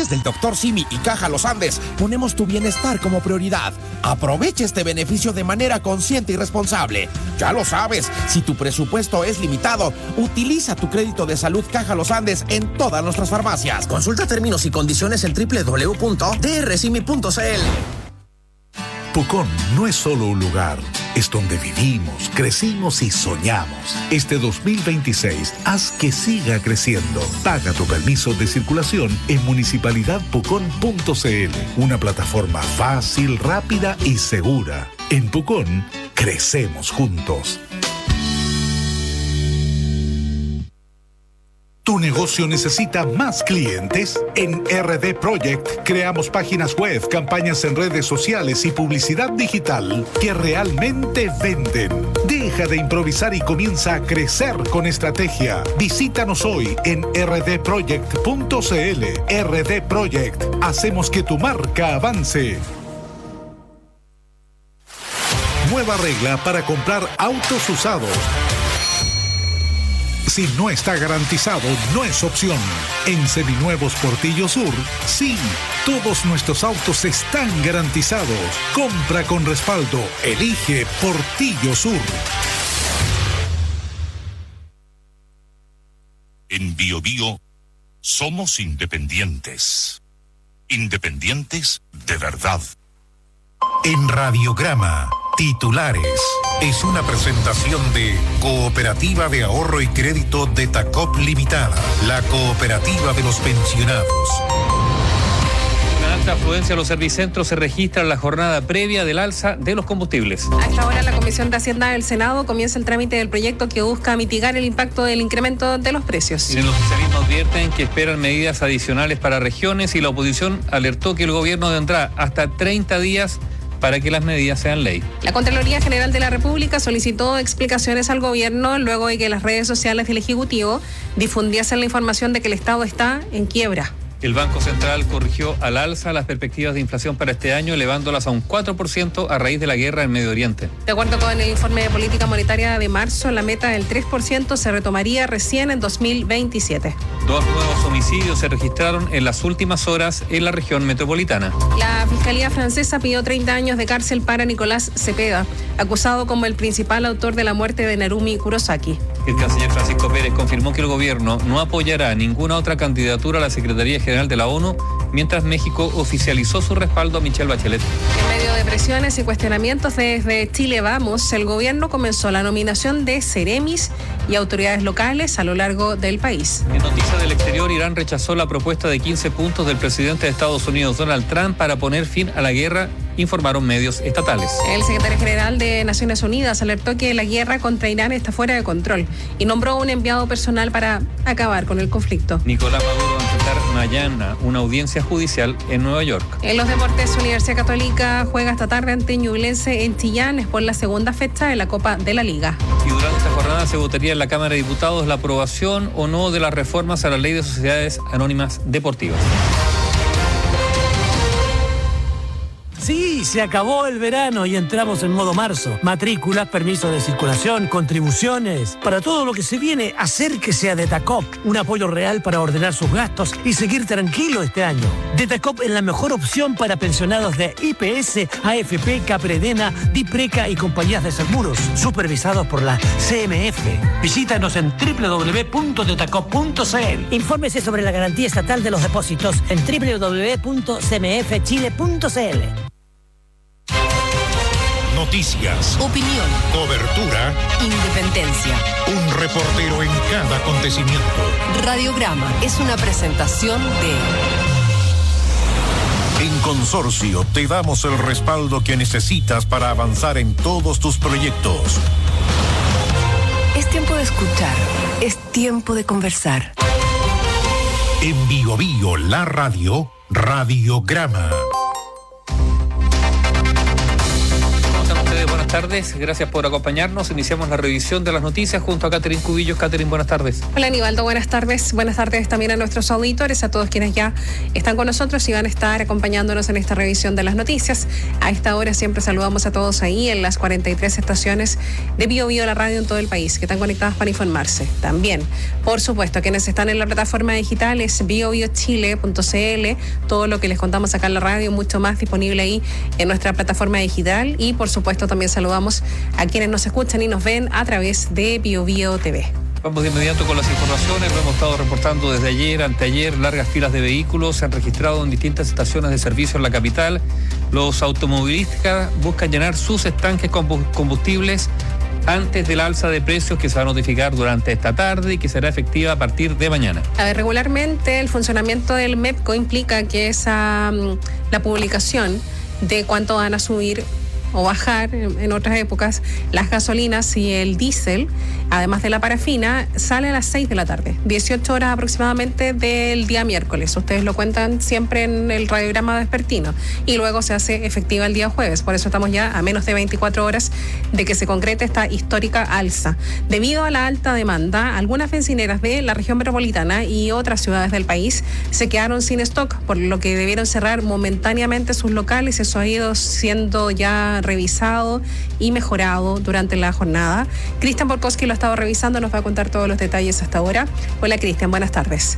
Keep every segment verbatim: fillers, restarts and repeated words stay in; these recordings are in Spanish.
farmacias del doctor Simi y Caja Los Andes ponemos tu bienestar como prioridad. Aprovecha este beneficio de manera consciente y responsable. Ya lo sabes, si tu presupuesto es limitado, utiliza tu crédito de salud Caja Los Andes en todas nuestras farmacias. Consulta términos y condiciones en doble u doble u doble u punto d r simi punto c l. Pucón no es solo un lugar, es donde vivimos, crecimos y soñamos. Este dos mil veintiséis, haz que siga creciendo. Paga tu permiso de circulación en municipalidad pucón punto c l, una plataforma fácil, rápida y segura. En Pucón, crecemos juntos. ¿Tu negocio necesita más clientes? En R D Project creamos páginas web, campañas en redes sociales y publicidad digital que realmente venden. Deja de improvisar y comienza a crecer con estrategia. Visítanos hoy en r d project punto c l. R D Project. Hacemos que tu marca avance. Nueva regla para comprar autos usados. Si no está garantizado, no es opción. En Seminuevos Portillo Sur, sí, todos nuestros autos están garantizados. Compra con respaldo. Elige Portillo Sur. En Bio Bio somos independientes. Independientes de verdad. En Radiograma, titulares. Es una presentación de Cooperativa de Ahorro y Crédito de Tacop Limitada, la cooperativa de los pensionados. Una alta afluencia a los servicentros se registra en la jornada previa del alza de los combustibles. A esta hora la Comisión de Hacienda del Senado comienza el trámite del proyecto que busca mitigar el impacto del incremento de los precios. En el oficialismo advierten que esperan medidas adicionales para regiones y la oposición alertó que el gobierno tendrá hasta treinta días para que las medidas sean ley. La Contraloría General de la República solicitó explicaciones al gobierno luego de que las redes sociales del Ejecutivo difundiesen la información de que el Estado está en quiebra. El Banco Central corrigió al alza las perspectivas de inflación para este año, elevándolas a un cuatro por ciento a raíz de la guerra en Medio Oriente. De acuerdo con el informe de política monetaria de marzo, la meta del tres por ciento se retomaría recién en dos mil veintisiete. Dos nuevos homicidios se registraron en las últimas horas en la región metropolitana. La Fiscalía francesa pidió treinta años de cárcel para Nicolás Cepeda, acusado como el principal autor de la muerte de Narumi Kurosaki. El canciller Francisco Pérez confirmó que el gobierno no apoyará ninguna otra candidatura a la Secretaría General de la ONU, mientras México oficializó su respaldo a Michelle Bachelet. En medio de presiones y cuestionamientos desde Chile Vamos, el gobierno comenzó la nominación de seremis y autoridades locales a lo largo del país. En noticias del exterior, Irán rechazó la propuesta de quince puntos del presidente de Estados Unidos, Donald Trump, para poner fin a la guerra, informaron medios estatales. El secretario general de Naciones Unidas alertó que la guerra contra Irán está fuera de control y nombró un enviado personal para acabar con el conflicto. Nicolás Maduro va a enfrentar mañana una audiencia judicial en Nueva York. En los deportes, Universidad Católica juega esta tarde ante Ñublense en Chillán, es por la segunda fecha de la Copa de la Liga. Y durante esta jornada se votaría en la Cámara de Diputados la aprobación o no de las reformas a la Ley de Sociedades Anónimas Deportivas. Sí, se acabó el verano y entramos en modo marzo. Matrículas, permisos de circulación, contribuciones. Para todo lo que se viene, acérquese a Detacop. Un apoyo real para ordenar sus gastos y seguir tranquilo este año. Detacop es la mejor opción para pensionados de I P S, A F P, Capredena, Dipreca y compañías de seguros, supervisados por la C M F. Visítanos en doble u doble u doble u punto detacop punto c l. Infórmese sobre la garantía estatal de los depósitos en doble u doble u doble u punto c m f chile punto c l. Noticias, opinión, cobertura, independencia. Un reportero en cada acontecimiento. Radiograma es una presentación de... En Consorcio te damos el respaldo que necesitas para avanzar en todos tus proyectos. Es tiempo de escuchar, es tiempo de conversar. En Bio Bio, la radio, Radiograma. tardes, gracias por acompañarnos. Iniciamos la revisión de las noticias junto a Catherine Cubillos. Catherine, buenas tardes. Hola Aníbaldo, buenas tardes. Buenas tardes también a nuestros auditores, a todos quienes ya están con nosotros y van a estar acompañándonos en esta revisión de las noticias. A esta hora siempre saludamos a todos ahí en las cuarenta y tres estaciones de Bio Bio, la radio en todo el país, que están conectadas para informarse. También, por supuesto, a quienes están en la plataforma digital es bio bio chile punto c l, todo lo que les contamos acá en la radio, mucho más disponible ahí en nuestra plataforma digital. Y por supuesto también saludamos a quienes nos escuchan y nos ven a través de Bio Bio T V. Vamos de inmediato con las informaciones. Lo hemos estado reportando desde ayer, anteayer. Largas filas de vehículos se han registrado en distintas estaciones de servicio en la capital. Los automovilistas buscan llenar sus estanques con combustibles antes del alza de precios que se va a notificar durante esta tarde y que será efectiva a partir de mañana. A ver, regularmente el funcionamiento del MEPCO implica que esa la publicación de cuánto van a subir o bajar en otras épocas las gasolinas y el diésel, además de la parafina, sale a las seis de la tarde, dieciocho horas aproximadamente del día miércoles. Ustedes lo cuentan siempre en el radiograma vespertino y luego se hace efectiva el día jueves. Por eso estamos ya a menos de veinticuatro horas de que se concrete esta histórica alza. Debido a la alta demanda, algunas bencineras de la región metropolitana y otras ciudades del país se quedaron sin stock, por lo que debieron cerrar momentáneamente sus locales. Eso ha ido siendo ya revisado y mejorado durante la jornada. Cristian Borkowski lo ha estado revisando, nos va a contar todos los detalles hasta ahora. Hola Cristian, buenas tardes.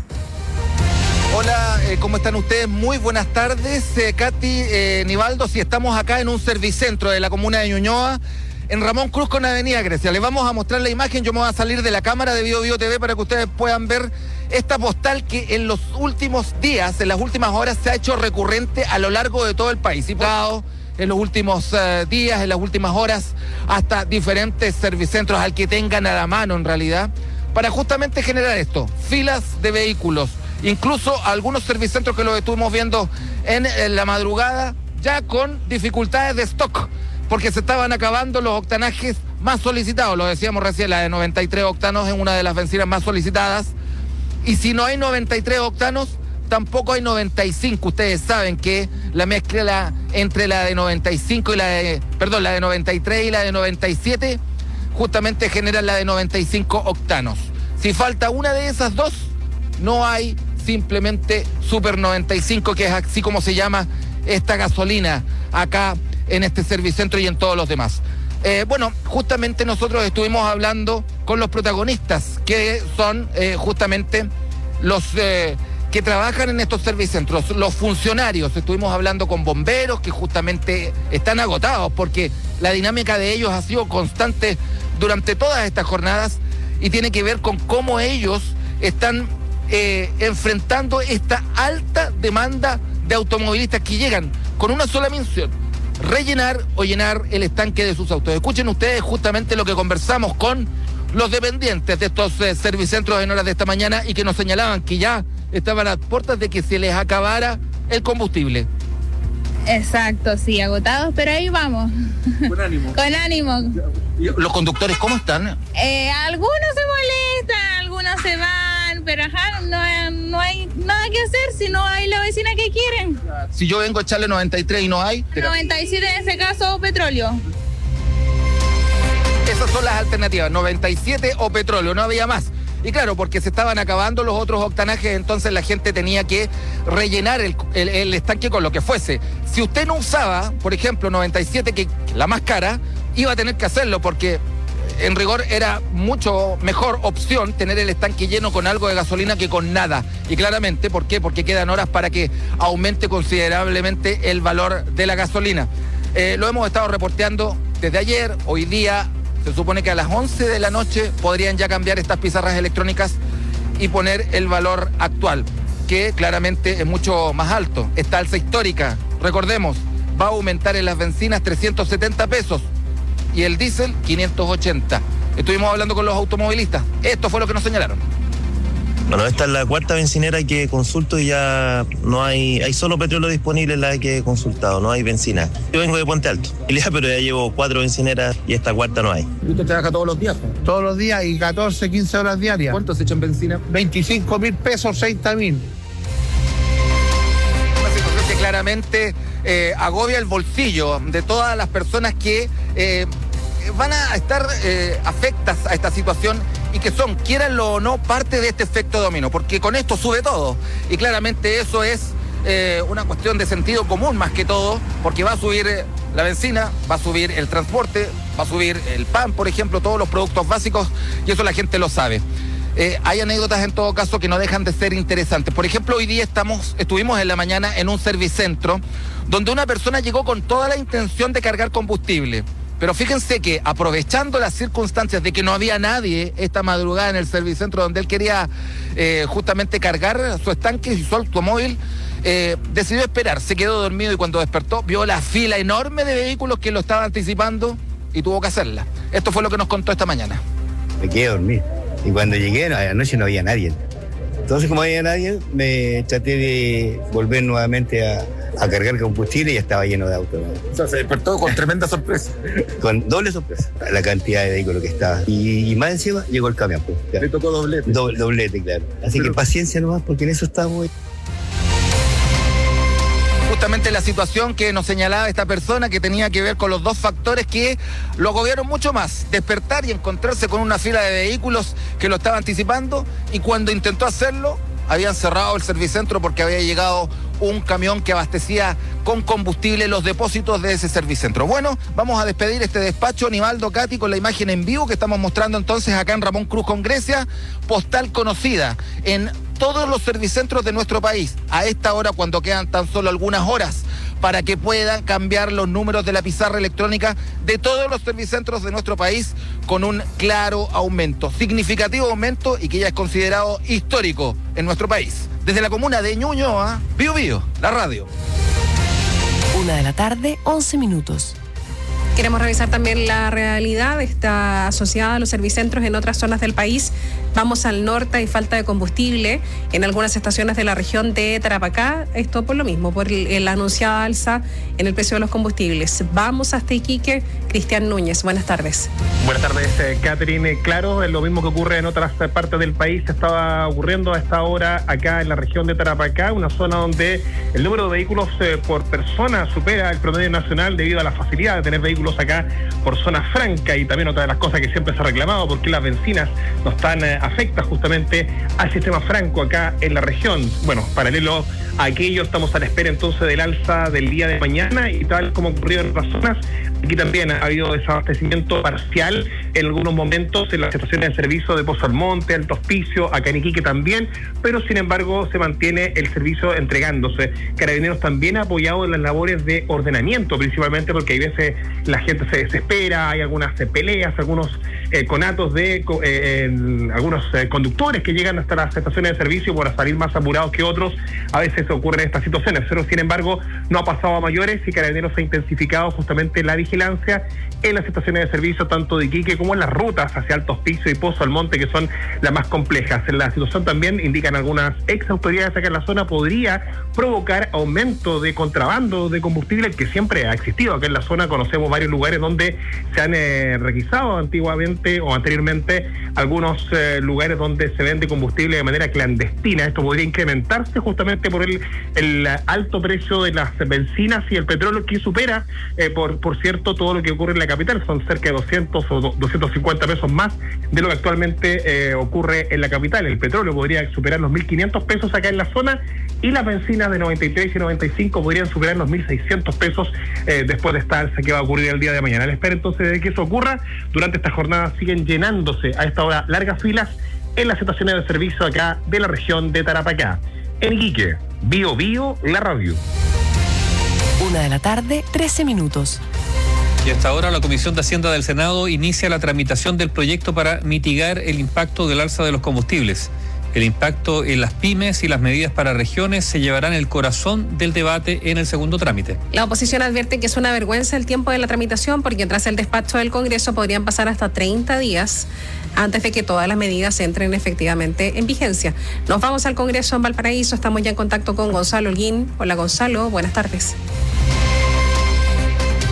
Hola, eh, ¿cómo están ustedes? Muy buenas tardes, eh, Katy, eh, Nivaldo. Si estamos acá en un servicentro de la comuna de Ñuñoa, en Ramón Cruz con Avenida Grecia. Les vamos a mostrar la imagen. Yo me voy a salir de la cámara de Bio Bio T V para que ustedes puedan ver esta postal que en los últimos días, en las últimas horas, se ha hecho recurrente a lo largo de todo el país. Y por en los últimos uh, días, en las últimas horas, hasta diferentes servicentros al que tengan a la mano en realidad, para justamente generar esto, filas de vehículos, incluso algunos servicentros que los estuvimos viendo en, en la madrugada, ya con dificultades de stock, porque se estaban acabando los octanajes más solicitados, lo decíamos recién, la de noventa y tres octanos es una de las bencinas más solicitadas, y si no hay noventa y tres octanos, tampoco hay noventa y cinco. Ustedes saben que la mezcla entre la de noventa y cinco y la de, perdón, la de noventa y tres y la de noventa y siete justamente genera la de noventa y cinco octanos. Si falta una de esas dos, no hay simplemente Super noventa y cinco, que es así como se llama esta gasolina acá en este servicentro y en todos los demás. Eh, bueno, justamente nosotros estuvimos hablando con los protagonistas, que son eh, justamente los Eh, que trabajan en estos servicentros, los funcionarios. Estuvimos hablando con bomberos que justamente están agotados porque la dinámica de ellos ha sido constante durante todas estas jornadas y tiene que ver con cómo ellos están eh, enfrentando esta alta demanda de automovilistas que llegan con una sola misión: rellenar o llenar el estanque de sus autos. Escuchen ustedes justamente lo que conversamos con los dependientes de estos eh, servicentros en horas de esta mañana y que nos señalaban que ya estaban a puertas de que se les acabara el combustible. Exacto, sí, agotados, pero ahí vamos. Con ánimo. Con ánimo. ¿Los conductores cómo están? Eh, algunos se molestan, algunos se van, pero ajá, no, no hay nada que hacer si no hay la vecina que quieren. Si yo vengo a echarle noventa y tres y no hay... noventa y siete en ese caso, petróleo. Esas son las alternativas, noventa y siete o petróleo, no había más. Y claro, porque se estaban acabando los otros octanajes, entonces la gente tenía que rellenar el, el, el estanque con lo que fuese. Si usted no usaba, por ejemplo, noventa y siete, que la más cara, iba a tener que hacerlo porque en rigor era mucho mejor opción tener el estanque lleno con algo de gasolina que con nada. Y claramente, ¿por qué? Porque quedan horas para que aumente considerablemente el valor de la gasolina. Eh, lo hemos estado reporteando desde ayer, hoy día. Se supone que a las once de la noche podrían ya cambiar estas pizarras electrónicas y poner el valor actual, que claramente es mucho más alto. Esta alza histórica, recordemos, va a aumentar en las bencinas trescientos setenta pesos y el diésel quinientos ochenta. Estuvimos hablando con los automovilistas. Esto fue lo que nos señalaron. Bueno, esta es la cuarta bencinera que consulto y ya no hay, hay solo petróleo disponible en la que he consultado, no hay benzina. Yo vengo de Puente Alto, pero ya llevo cuatro bencineras y esta cuarta no hay. ¿Y usted trabaja todos los días? Todos los días y catorce, quince horas diarias. ¿Cuánto se echa en benzina? veinticinco mil pesos, treinta mil. Una situación que claramente eh, agobia el bolsillo de todas las personas que eh, van a estar eh, afectas a esta situación y que son, quieranlo o no, parte de este efecto dominó, porque con esto sube todo. Y claramente eso es eh, una cuestión de sentido común más que todo, porque va a subir eh, la benzina, va a subir el transporte, va a subir el pan, por ejemplo, todos los productos básicos, y eso la gente lo sabe. Eh, hay anécdotas en todo caso que no dejan de ser interesantes. Por ejemplo, hoy día estamos, estuvimos en la mañana en un servicentro donde una persona llegó con toda la intención de cargar combustible. Pero fíjense que aprovechando las circunstancias de que no había nadie esta madrugada en el servicentro donde él quería eh, justamente cargar su estanque y su automóvil, eh, decidió esperar, se quedó dormido y cuando despertó vio la fila enorme de vehículos que lo estaban anticipando y tuvo que hacerla. Esto fue lo que nos contó esta mañana. Me quedé dormido y cuando llegué a la noche no había nadie. Entonces, como no había nadie, me traté de volver nuevamente a, a cargar combustible y ya estaba lleno de autos. O sea, se despertó con tremenda sorpresa. Con doble sorpresa, la cantidad de vehículos que estaba. Y, y más encima llegó el camión. Pues, le tocó doblete. Do, doblete, claro. Así Pero... que paciencia nomás, porque en eso estamos. Justamente la situación que nos señalaba esta persona que tenía que ver con los dos factores que lo agobiaron mucho más, despertar y encontrarse con una fila de vehículos que lo estaba anticipando y cuando intentó hacerlo habían cerrado el servicentro porque había llegado un camión que abastecía con combustible los depósitos de ese servicentro. Bueno, vamos a despedir este despacho, Nivaldo, Katy, con la imagen en vivo que estamos mostrando entonces acá en Ramón Cruz con Grecia, postal conocida en todos los servicentros de nuestro país, a esta hora cuando quedan tan solo algunas horas para que puedan cambiar los números de la pizarra electrónica de todos los servicentros de nuestro país con un claro aumento, significativo aumento y que ya es considerado histórico en nuestro país. Desde la comuna de Ñuñoa, Bío Bío, la radio. Una de la tarde, once minutos. Queremos revisar también la realidad, está asociada a los servicentros en otras zonas del país. Vamos al norte, hay falta de combustible en algunas estaciones de la región de Tarapacá. Esto por lo mismo, por la anunciada alza en el precio de los combustibles. Vamos hasta Iquique, Cristian Núñez. Buenas tardes. Buenas tardes, eh, Catherine. Claro, es lo mismo que ocurre en otras partes del país. Estaba ocurriendo a esta hora acá en la región de Tarapacá, una zona donde el número de vehículos eh, por persona supera el promedio nacional debido a la facilidad de tener vehículos acá por zona franca y también otra de las cosas que siempre se ha reclamado porque las bencinas no están eh, afecta justamente al sistema franco acá en la región. Bueno, paralelo a aquello estamos a la espera entonces del alza del día de mañana y tal como ocurrió en otras zonas, aquí también ha habido desabastecimiento parcial en algunos momentos en las estaciones de servicio de Pozo Almonte, Alto Hospicio, acá en Iquique también, pero sin embargo se mantiene el servicio entregándose. Carabineros también ha apoyado en las labores de ordenamiento, principalmente porque hay veces la gente se desespera, hay algunas eh, peleas, algunos eh, conatos de eh, en, algunos eh, conductores que llegan hasta las estaciones de servicio por salir más apurados que otros. A veces ocurren estas situaciones, pero sin embargo no ha pasado a mayores y Carabineros ha intensificado justamente la vigilancia en las estaciones de servicio tanto de Iquique como en las rutas hacia Alto Hospicio y Pozo Almonte, que son las más complejas. En la situación también indican algunas ex autoridades acá en la zona podría provocar aumento de contrabando de combustible que siempre ha existido acá en la zona. Conocemos varios lugares donde se han eh, requisado antiguamente o anteriormente algunos eh, lugares donde se vende combustible de manera clandestina. Esto podría incrementarse justamente por el, el alto precio de las bencinas y el petróleo que supera, eh, por, por cierto, todo lo que ocurre en la capital. Son cerca de doscientos o doscientos cincuenta pesos más de lo que actualmente eh, ocurre en la capital. El petróleo podría superar los mil quinientos pesos acá en la zona y las bencinas de noventa y tres y noventa y cinco podrían superar los mil seiscientos pesos eh, después de esta alza que va a ocurrir el día de mañana. A la espera entonces de que eso ocurra, durante esta jornada siguen llenándose a esta hora largas filas en las estaciones de servicio acá de la región de Tarapacá. En Iquique, Bío Bío, la radio. Una de la tarde, trece minutos. Y hasta ahora la Comisión de Hacienda del Senado inicia la tramitación del proyecto para mitigar el impacto del alza de los combustibles. El impacto en las pymes y las medidas para regiones se llevarán el corazón del debate en el segundo trámite. La oposición advierte que es una vergüenza el tiempo de la tramitación porque tras el despacho del Congreso podrían pasar hasta treinta días antes de que todas las medidas entren efectivamente en vigencia. Nos vamos al Congreso en Valparaíso, estamos ya en contacto con Gonzalo Holguín. Hola Gonzalo, buenas tardes.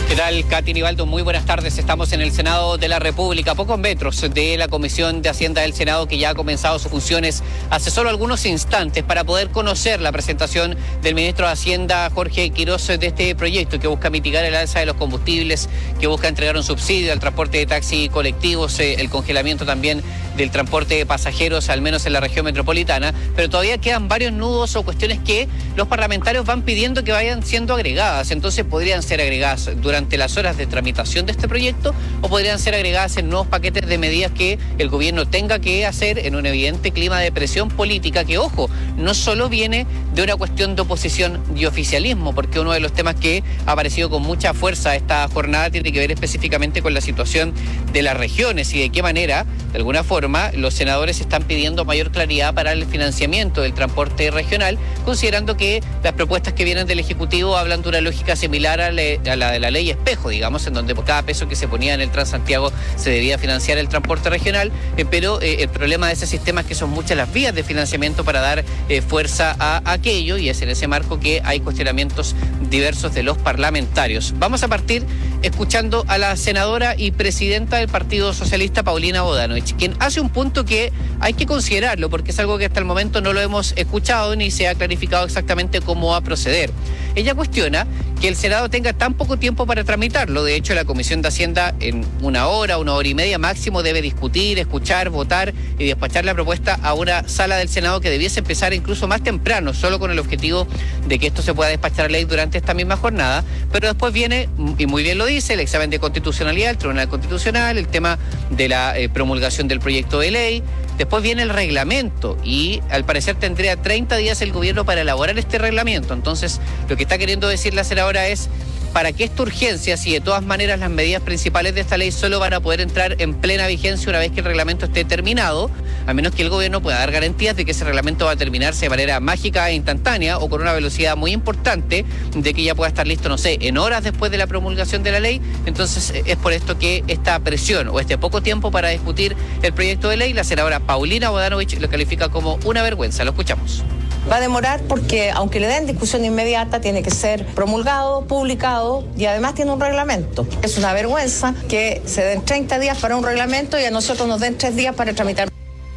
¿Qué tal, Katy Nivaldo? Muy buenas tardes. Estamos en el Senado de la República, a pocos metros de la Comisión de Hacienda del Senado, que ya ha comenzado sus funciones hace solo algunos instantes, para poder conocer la presentación del ministro de Hacienda, Jorge Quiroz, de este proyecto que busca mitigar el alza de los combustibles, que busca entregar un subsidio al transporte de taxis colectivos, eh, el congelamiento también del transporte de pasajeros, al menos en la región metropolitana. Pero todavía quedan varios nudos o cuestiones que los parlamentarios van pidiendo que vayan siendo agregadas. Entonces podrían ser agregadas durante las horas de tramitación de este proyecto, o podrían ser agregadas en nuevos paquetes de medidas que el gobierno tenga que hacer en un evidente clima de presión política que, ojo, no solo viene de una cuestión de oposición y oficialismo, porque uno de los temas que ha aparecido con mucha fuerza esta jornada tiene que ver específicamente con la situación de las regiones y de qué manera, de alguna forma, los senadores están pidiendo mayor claridad para el financiamiento del transporte regional, considerando que las propuestas que vienen del Ejecutivo hablan de una lógica similar a la de la ley espejo, digamos, en donde por cada peso que se ponía en el Transantiago se debía financiar el transporte regional, eh, pero eh, el problema de ese sistema es que son muchas las vías de financiamiento para dar eh, fuerza a aquello, y es en ese marco que hay cuestionamientos diversos de los parlamentarios. Vamos a partir escuchando a la senadora y presidenta del Partido Socialista, Paulina Bodanovich, quien hace un punto que hay que considerarlo, porque es algo que hasta el momento no lo hemos escuchado ni se ha clarificado exactamente cómo va a proceder. Ella cuestiona que el Senado tenga tan poco tiempo para tramitarlo. De hecho, la Comisión de Hacienda en una hora, una hora y media máximo debe discutir, escuchar, votar y despachar la propuesta a una sala del Senado que debiese empezar incluso más temprano, solo con el objetivo de que esto se pueda despachar a ley durante esta misma jornada. Pero después viene, y muy bien lo dice, el examen de constitucionalidad, el Tribunal Constitucional, el tema de la eh, promulgación del proyecto de ley. Después viene el reglamento y al parecer tendría treinta días el gobierno para elaborar este reglamento. Entonces, lo que está queriendo decir la senadora es: ¿para qué esta urgencia si de todas maneras las medidas principales de esta ley solo van a poder entrar en plena vigencia una vez que el reglamento esté terminado? A menos que el gobierno pueda dar garantías de que ese reglamento va a terminarse de manera mágica e instantánea o con una velocidad muy importante, de que ya pueda estar listo, no sé, en horas después de la promulgación de la ley. Entonces es por esto que esta presión o este poco tiempo para discutir el proyecto de ley, la senadora Paulina Bodanovich lo califica como una vergüenza. Lo escuchamos. Va a demorar porque, aunque le den discusión inmediata, tiene que ser promulgado, publicado y además tiene un reglamento. Es una vergüenza que se den treinta días para un reglamento y a nosotros nos den tres días para tramitar.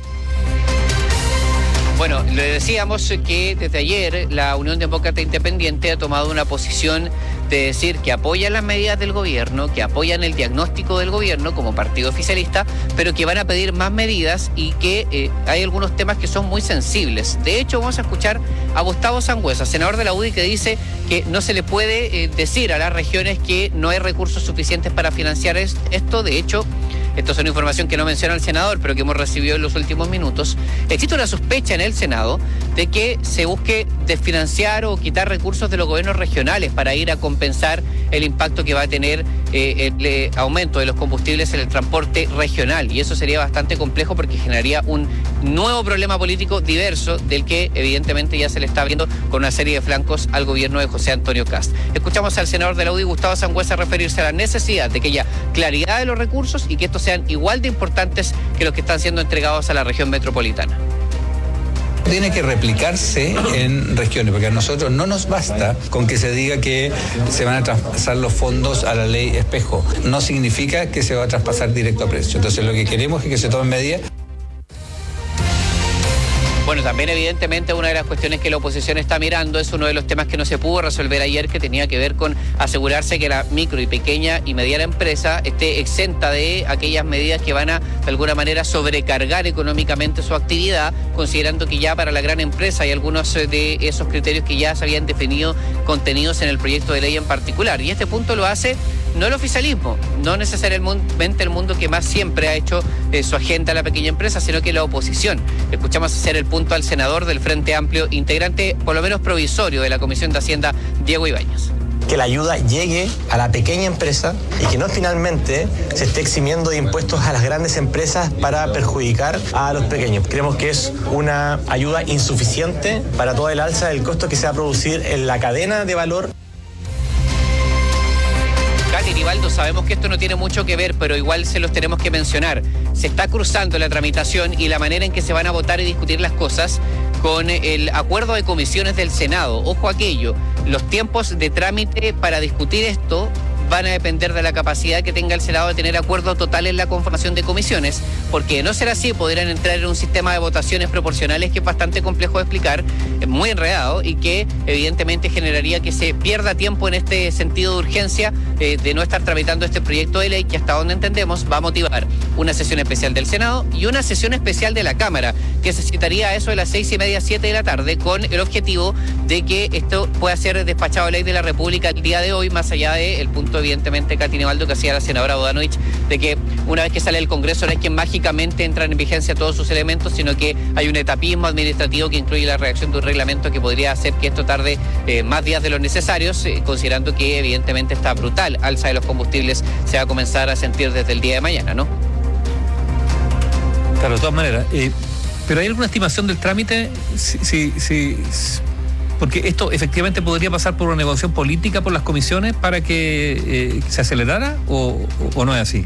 Bueno, le decíamos que desde ayer la Unión Demócrata Independiente ha tomado una posición de decir que apoyan las medidas del gobierno, que apoyan el diagnóstico del gobierno como partido oficialista, pero que van a pedir más medidas y que eh, hay algunos temas que son muy sensibles. De hecho, vamos a escuchar a Gustavo Sangüesa, senador de la U D I, que dice que no se le puede eh, decir a las regiones que no hay recursos suficientes para financiar esto. De hecho, esto es una información que no menciona el senador, pero que hemos recibido en los últimos minutos. Existe una sospecha en el Senado de que se busque desfinanciar o quitar recursos de los gobiernos regionales para ir a compensar el impacto que va a tener eh, el eh, aumento de los combustibles en el transporte regional. Y eso sería bastante complejo porque generaría un nuevo problema político diverso del que evidentemente ya se le está viendo con una serie de flancos al gobierno de José Antonio Kast. Escuchamos al senador de la U D I, Gustavo Sangüesa, referirse a la necesidad de que haya claridad de los recursos y que estos sean igual de importantes que los que están siendo entregados a la región metropolitana. Tiene que replicarse en regiones, porque a nosotros no nos basta con que se diga que se van a traspasar los fondos a la ley espejo. No significa que se va a traspasar directo a precio. Entonces lo que queremos es que se tomen medidas. Bueno, también evidentemente una de las cuestiones que la oposición está mirando es uno de los temas que no se pudo resolver ayer, que tenía que ver con asegurarse que la micro y pequeña y mediana empresa esté exenta de aquellas medidas que van a, de alguna manera, sobrecargar económicamente su actividad, considerando que ya para la gran empresa hay algunos de esos criterios que ya se habían definido contenidos en el proyecto de ley en particular. Y este punto lo hace no el oficialismo, no necesariamente el mundo que más siempre ha hecho eh, su agenda a la pequeña empresa, sino que la oposición. Escuchamos hacer el punto al senador del Frente Amplio, integrante por lo menos provisorio de la Comisión de Hacienda, Diego Ibáñez. Que la ayuda llegue a la pequeña empresa y que no finalmente se esté eximiendo de impuestos a las grandes empresas para perjudicar a los pequeños. Creemos que es una ayuda insuficiente para todo el alza del costo que se va a producir en la cadena de valor. Katy, Nivaldo, sabemos que esto no tiene mucho que ver, pero igual se los tenemos que mencionar. Se está cruzando la tramitación y la manera en que se van a votar y discutir las cosas con el acuerdo de comisiones del Senado. Ojo a aquello, los tiempos de trámite para discutir esto van a depender de la capacidad que tenga el Senado de tener acuerdo total en la conformación de comisiones, porque de no ser así podrían entrar en un sistema de votaciones proporcionales que es bastante complejo de explicar, es muy enredado y que evidentemente generaría que se pierda tiempo en este sentido de urgencia eh, de no estar tramitando este proyecto de ley que hasta donde entendemos va a motivar una sesión especial del Senado y una sesión especial de la Cámara, que se citaría a eso de las seis y media, siete de la tarde, con el objetivo de que esto pueda ser despachado de ley de la República el día de hoy, más allá del punto evidentemente, Katy Nivaldo, que hacía la senadora Bodanovich, de que una vez que sale el Congreso no es que mágicamente entran en vigencia todos sus elementos, sino que hay un etapismo administrativo que incluye la redacción de un reglamento que podría hacer que esto tarde eh, más días de los necesarios, eh, considerando que evidentemente esta brutal alza de los combustibles se va a comenzar a sentir desde el día de mañana, ¿no? Claro, de todas maneras. Eh, ¿Pero hay alguna estimación del trámite? Sí, sí, sí, porque esto efectivamente podría pasar por una negociación política por las comisiones para que eh, se acelerara, o, o no es así.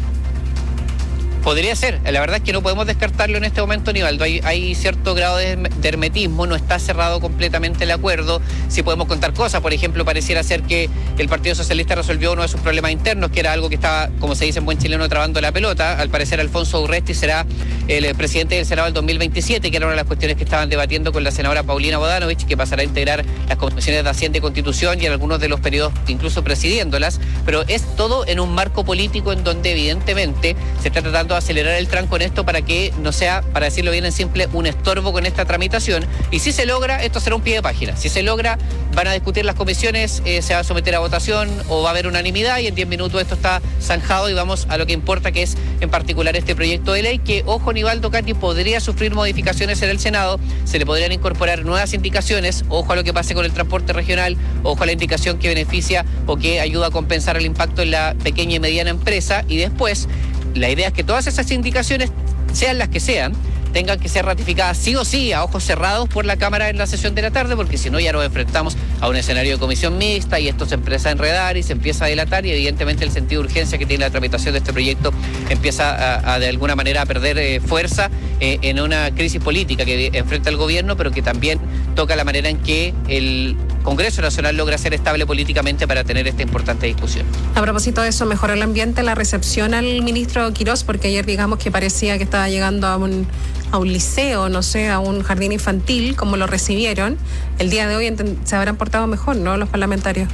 Podría ser, la verdad es que no podemos descartarlo en este momento, Nivaldo. Hay, hay cierto grado de, de hermetismo, no está cerrado completamente el acuerdo. Sí podemos contar cosas, por ejemplo, pareciera ser que el Partido Socialista resolvió uno de sus problemas internos, que era algo que estaba, como se dice en buen chileno, trabando la pelota. Al parecer Alfonso Urresti será el presidente del Senado del dos mil veintisiete, que era una de las cuestiones que estaban debatiendo con la senadora Paulina Bodanovich, que pasará a integrar las comisiones de Hacienda y Constitución y en algunos de los periodos incluso presidiéndolas. Pero es todo en un marco político en donde evidentemente se está tratando acelerar el tranco en esto para que no sea, para decirlo bien en simple, un estorbo con esta tramitación. Y si se logra, esto será un pie de página. Si se logra, van a discutir las comisiones, eh, se va a someter a votación o va a haber unanimidad y en diez minutos esto está zanjado y vamos a lo que importa, que es en particular este proyecto de ley que, ojo, Nivaldo, Katy, podría sufrir modificaciones en el Senado, se le podrían incorporar nuevas indicaciones, ojo a lo que pase con el transporte regional, ojo a la indicación que beneficia o que ayuda a compensar el impacto en la pequeña y mediana empresa, y después la idea es que todas esas indicaciones, sean las que sean, tengan que ser ratificadas sí o sí a ojos cerrados por la Cámara en la sesión de la tarde, porque si no ya nos enfrentamos a un escenario de comisión mixta y esto se empieza a enredar y se empieza a dilatar y evidentemente el sentido de urgencia que tiene la tramitación de este proyecto empieza a, a de alguna manera a perder eh, fuerza eh, en una crisis política que enfrenta el gobierno, pero que también toca la manera en que el Congreso Nacional logra ser estable políticamente para tener esta importante discusión. A propósito de eso, mejoró el ambiente, la recepción al ministro Quirós, porque ayer digamos que parecía que estaba llegando a un, a un liceo, no sé, a un jardín infantil, como lo recibieron. El día de hoy ent- se habrán portado mejor, ¿no?, los parlamentarios.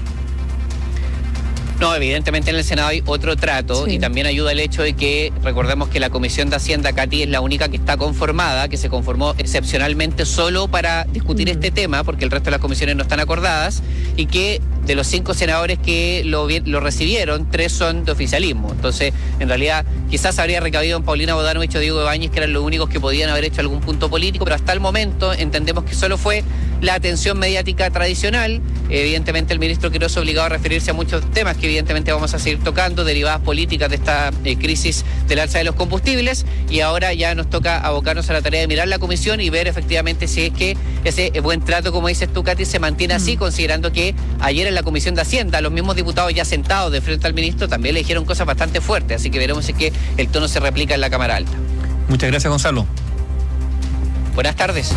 No, evidentemente en el Senado hay otro trato, sí. Y también ayuda el hecho de que recordemos que la Comisión de Hacienda, Katy, es la única que está conformada, que se conformó excepcionalmente solo para discutir mm. este tema, porque el resto de las comisiones no están acordadas, y que de los cinco senadores que lo, lo recibieron, tres son de oficialismo. Entonces, en realidad, quizás habría recabido en Paulina Bodanovich o Diego Ibáñez, que eran los únicos que podían haber hecho algún punto político, pero hasta el momento entendemos que solo fue la atención mediática tradicional. Evidentemente el ministro Quirós obligado a referirse a muchos temas que evidentemente vamos a seguir tocando, derivadas políticas de esta eh, crisis del alza de los combustibles, y ahora ya nos toca abocarnos a la tarea de mirar la comisión y ver efectivamente si es que ese buen trato, como dices tú, Katy, se mantiene así, mm. considerando que ayer en la Comisión de Hacienda los mismos diputados ya sentados de frente al ministro también le dijeron cosas bastante fuertes, así que veremos si es que el tono se replica en la Cámara Alta. Muchas gracias, Gonzalo. Buenas tardes.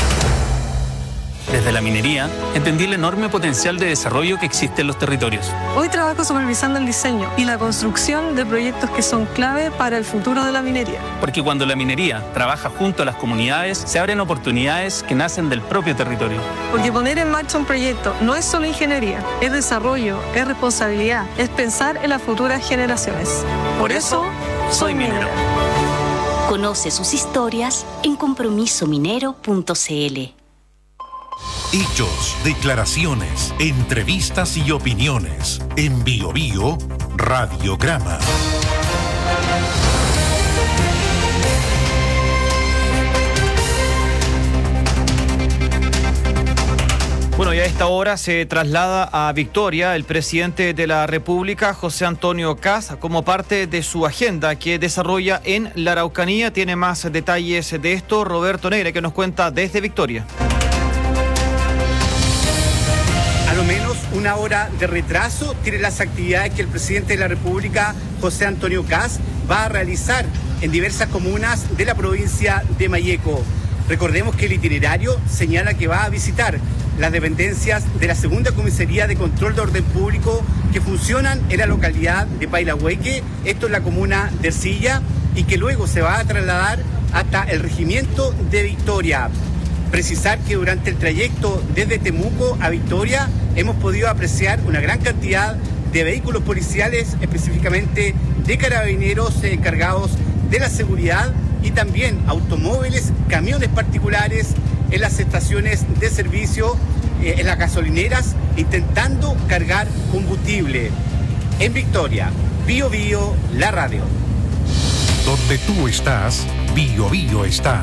Desde la minería, entendí el enorme potencial de desarrollo que existe en los territorios. Hoy trabajo supervisando el diseño y la construcción de proyectos que son clave para el futuro de la minería. Porque cuando la minería trabaja junto a las comunidades, se abren oportunidades que nacen del propio territorio. Porque poner en marcha un proyecto no es solo ingeniería, es desarrollo, es responsabilidad, es pensar en las futuras generaciones. Por eso, soy minero. Conoce sus historias en compromiso minero punto c l. Hechos, declaraciones, entrevistas y opiniones. En Bio Bio, Radiograma. Bueno, y a esta hora se traslada a Victoria el presidente de la República, José Antonio Kast, como parte de su agenda que desarrolla en la Araucanía. Tiene más detalles de esto Roberto Negra, que nos cuenta desde Victoria. A lo menos una hora de retraso tienen las actividades que el presidente de la República, José Antonio Kast, va a realizar en diversas comunas de la provincia de Malleco. Recordemos que el itinerario señala que va a visitar las dependencias de la segunda comisaría de control de orden público que funcionan en la localidad de Pailahueque, esto es la comuna de Ercilla, y que luego se va a trasladar hasta el regimiento de Victoria. Precisar que durante el trayecto desde Temuco a Victoria hemos podido apreciar una gran cantidad de vehículos policiales, específicamente de carabineros encargados de la seguridad, y también automóviles, camiones particulares en las estaciones de servicio, eh, en las gasolineras, intentando cargar combustible. En Victoria, Bio Bio, la radio. Donde tú estás, Bio Bio está.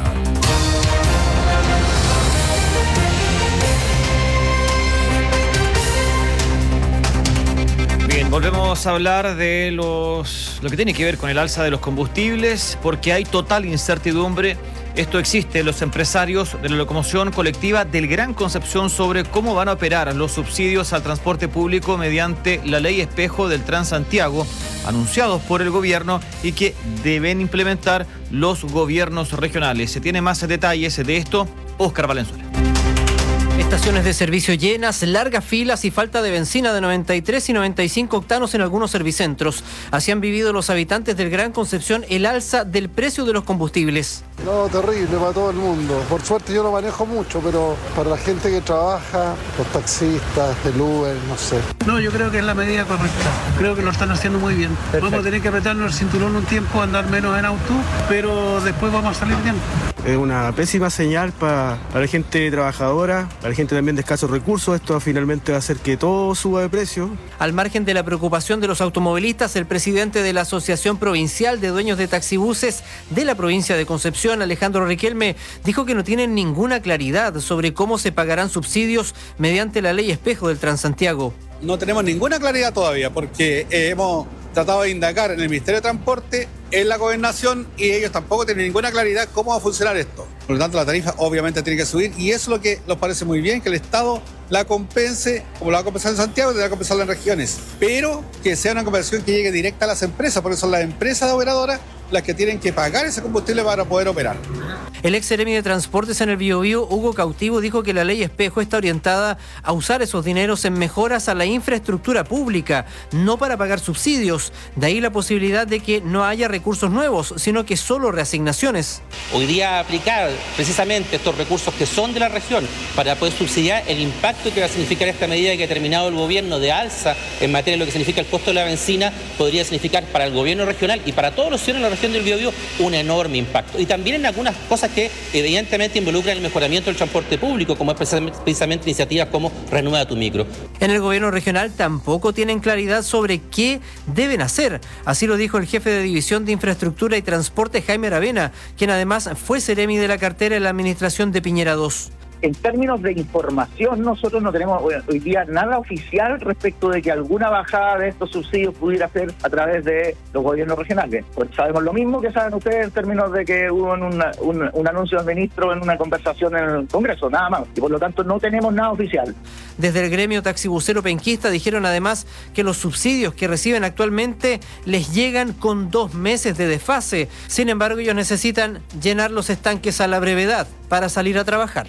Bien, volvemos a hablar de los lo que tiene que ver con el alza de los combustibles, porque hay total incertidumbre. Esto existe en los empresarios de la locomoción colectiva del Gran Concepción sobre cómo van a operar los subsidios al transporte público mediante la ley espejo del Transantiago, anunciados por el gobierno y que deben implementar los gobiernos regionales. Se tiene más detalles de esto, Óscar Valenzuela. Estaciones de servicio llenas, largas filas y falta de benzina de noventa y tres y noventa y cinco octanos en algunos servicentros. Así han vivido los habitantes del Gran Concepción el alza del precio de los combustibles. No, terrible para todo el mundo. Por suerte yo no manejo mucho, pero para la gente que trabaja, los taxistas, el Uber, no sé. No, yo creo que es la medida correcta. Creo que lo están haciendo muy bien. Perfecto. Vamos a tener que apretarnos el cinturón un tiempo, andar menos en auto, pero después vamos a salir bien. Es una pésima señal para, para la gente trabajadora, para la gente también de escasos recursos. Esto finalmente va a hacer que todo suba de precio. Al margen de la preocupación de los automovilistas, el presidente de la Asociación Provincial de Dueños de Taxibuses de la provincia de Concepción, Alejandro Riquelme, dijo que no tienen ninguna claridad sobre cómo se pagarán subsidios mediante la ley espejo del Transantiago. No tenemos ninguna claridad todavía porque eh, hemos tratado de indagar en el Ministerio de Transporte, en la Gobernación, y ellos tampoco tienen ninguna claridad cómo va a funcionar esto. Por lo tanto, la tarifa obviamente tiene que subir, y eso es lo que nos parece muy bien, que el Estado la compense, como la va a compensar en Santiago, tendrá que compensarla en regiones, pero que sea una compensación que llegue directa a las empresas, porque son las empresas operadoras las que tienen que pagar ese combustible para poder operar. El ex seremi de Transportes en el Biobío, Hugo Cautivo, dijo que la ley espejo está orientada a usar esos dineros en mejoras a la infraestructura pública, no para pagar subsidios. De ahí la posibilidad de que no haya recursos nuevos, sino que solo reasignaciones. Hoy día aplicar precisamente estos recursos que son de la región para poder subsidiar el impacto que va a significar esta medida que ha terminado el gobierno de alza en materia de lo que significa el costo de la benzina, podría significar para el gobierno regional y para todos los ciudadanos de la región del Biobío un enorme impacto. Y también en algunas cosas que evidentemente involucran el mejoramiento del transporte público, como es precisamente iniciativas como Renueva tu Micro. En el gobierno regional tampoco tienen claridad sobre qué deben hacer. Así lo dijo el jefe de División de Infraestructura y Transporte, Jaime Aravena, quien además fue seremi de la cartera en la administración de Piñera dos. En términos de información, nosotros no tenemos hoy día nada oficial respecto de que alguna bajada de estos subsidios pudiera ser a través de los gobiernos regionales. Pues sabemos lo mismo que saben ustedes en términos de que hubo una, un, un anuncio del ministro en una conversación en el Congreso, nada más. Y por lo tanto no tenemos nada oficial. Desde el gremio taxibusero penquista dijeron además que los subsidios que reciben actualmente les llegan con dos meses de desfase. Sin embargo, ellos necesitan llenar los estanques a la brevedad para salir a trabajar.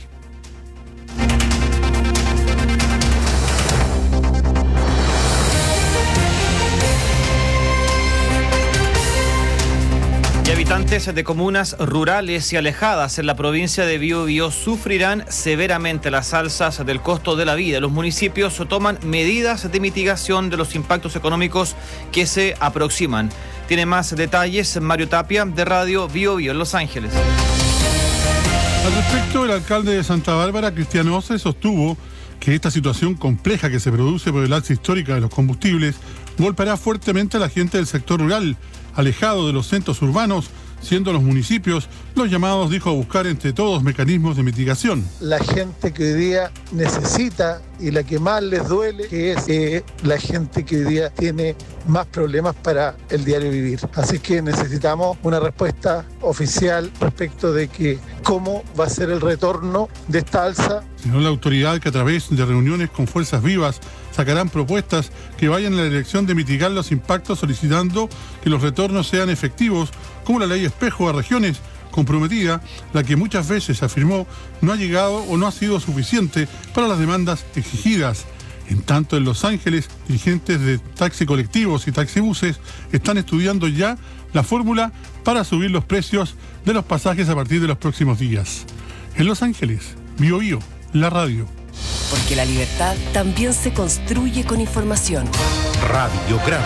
Habitantes de comunas rurales y alejadas en la provincia de Biobío sufrirán severamente las alzas del costo de la vida. Los municipios toman medidas de mitigación de los impactos económicos que se aproximan. Tiene más detalles Mario Tapia, de Radio Biobío en Los Ángeles. Al respecto, el alcalde de Santa Bárbara, Cristian Oce, sostuvo que esta situación compleja que se produce por el alza histórica de los combustibles golpeará fuertemente a la gente del sector rural, alejado de los centros urbanos, siendo los municipios los llamados, dijo, a buscar entre todos mecanismos de mitigación. La gente que hoy día necesita y la que más les duele, que es eh, la gente que hoy día tiene más problemas para el diario vivir. Así que necesitamos una respuesta oficial respecto de que cómo va a ser el retorno de esta alza. Sino la autoridad que a través de reuniones con fuerzas vivas sacarán propuestas que vayan en la dirección de mitigar los impactos, solicitando que los retornos sean efectivos, como la ley espejo a regiones, comprometida, la que muchas veces afirmó no ha llegado o no ha sido suficiente para las demandas exigidas. En tanto, en Los Ángeles, dirigentes de taxi colectivos y taxibuses están estudiando ya la fórmula para subir los precios de los pasajes a partir de los próximos días. En Los Ángeles, Bio Bio, la radio. Porque la libertad también se construye con información. Radiograma.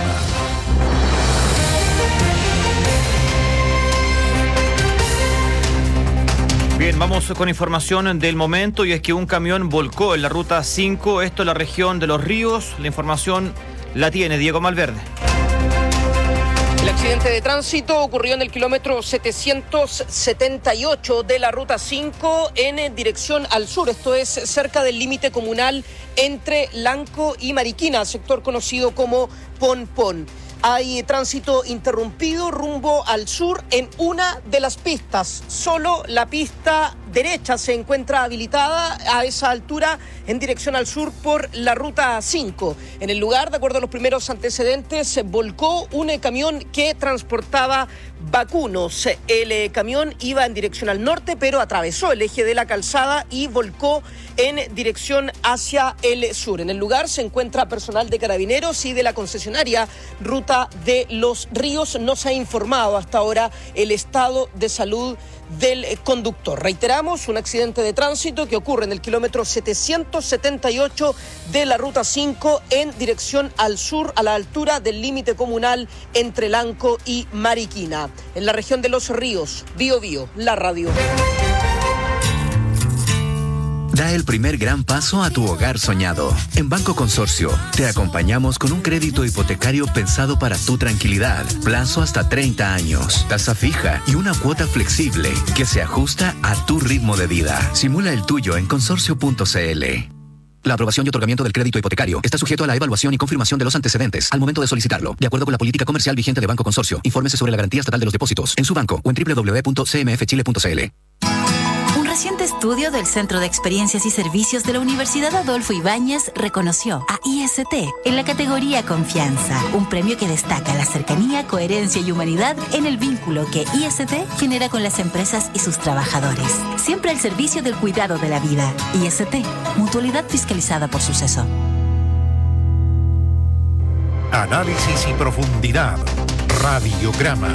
Bien, vamos con información del momento, y es que un camión volcó en la ruta cinco, esto en la región de Los Ríos. La información la tiene Diego Malverde. El accidente de tránsito ocurrió en el kilómetro setecientos setenta y ocho de la ruta cinco en dirección al sur, esto es cerca del límite comunal entre Lanco y Mariquina, sector conocido como Ponpón. Hay tránsito interrumpido rumbo al sur en una de las pistas. Solo la pista derecha se encuentra habilitada a esa altura en dirección al sur por la ruta cinco. En el lugar, de acuerdo a los primeros antecedentes, se volcó un camión que transportaba vacunos. El eh, camión iba en dirección al norte, pero atravesó el eje de la calzada y volcó en dirección hacia el sur. En el lugar se encuentra personal de Carabineros y de la concesionaria Ruta de Los Ríos. No se ha informado hasta ahora el estado de salud del conductor. Reiteramos, un accidente de tránsito que ocurre en el kilómetro setecientos setenta y ocho de la ruta cinco en dirección al sur, a la altura del límite comunal entre Lanco y Mariquina. En la región de Los Ríos, Bio Bio, la radio. Da el primer gran paso a tu hogar soñado. En Banco Consorcio, te acompañamos con un crédito hipotecario pensado para tu tranquilidad. Plazo hasta treinta años, tasa fija y una cuota flexible que se ajusta a tu ritmo de vida. Simula el tuyo en consorcio punto c l. La aprobación y otorgamiento del crédito hipotecario está sujeto a la evaluación y confirmación de los antecedentes al momento de solicitarlo, de acuerdo con la política comercial vigente de Banco Consorcio. Infórmese sobre la garantía estatal de los depósitos en su banco o en doble u doble u doble u punto c m f chile punto c l. Un reciente estudio del Centro de Experiencias y Servicios de la Universidad Adolfo Ibáñez reconoció a I S T en la categoría Confianza, un premio que destaca la cercanía, coherencia y humanidad en el vínculo que I S T genera con las empresas y sus trabajadores. Siempre al servicio del cuidado de la vida. I S T, mutualidad fiscalizada por Suceso. Análisis y profundidad. Radiograma.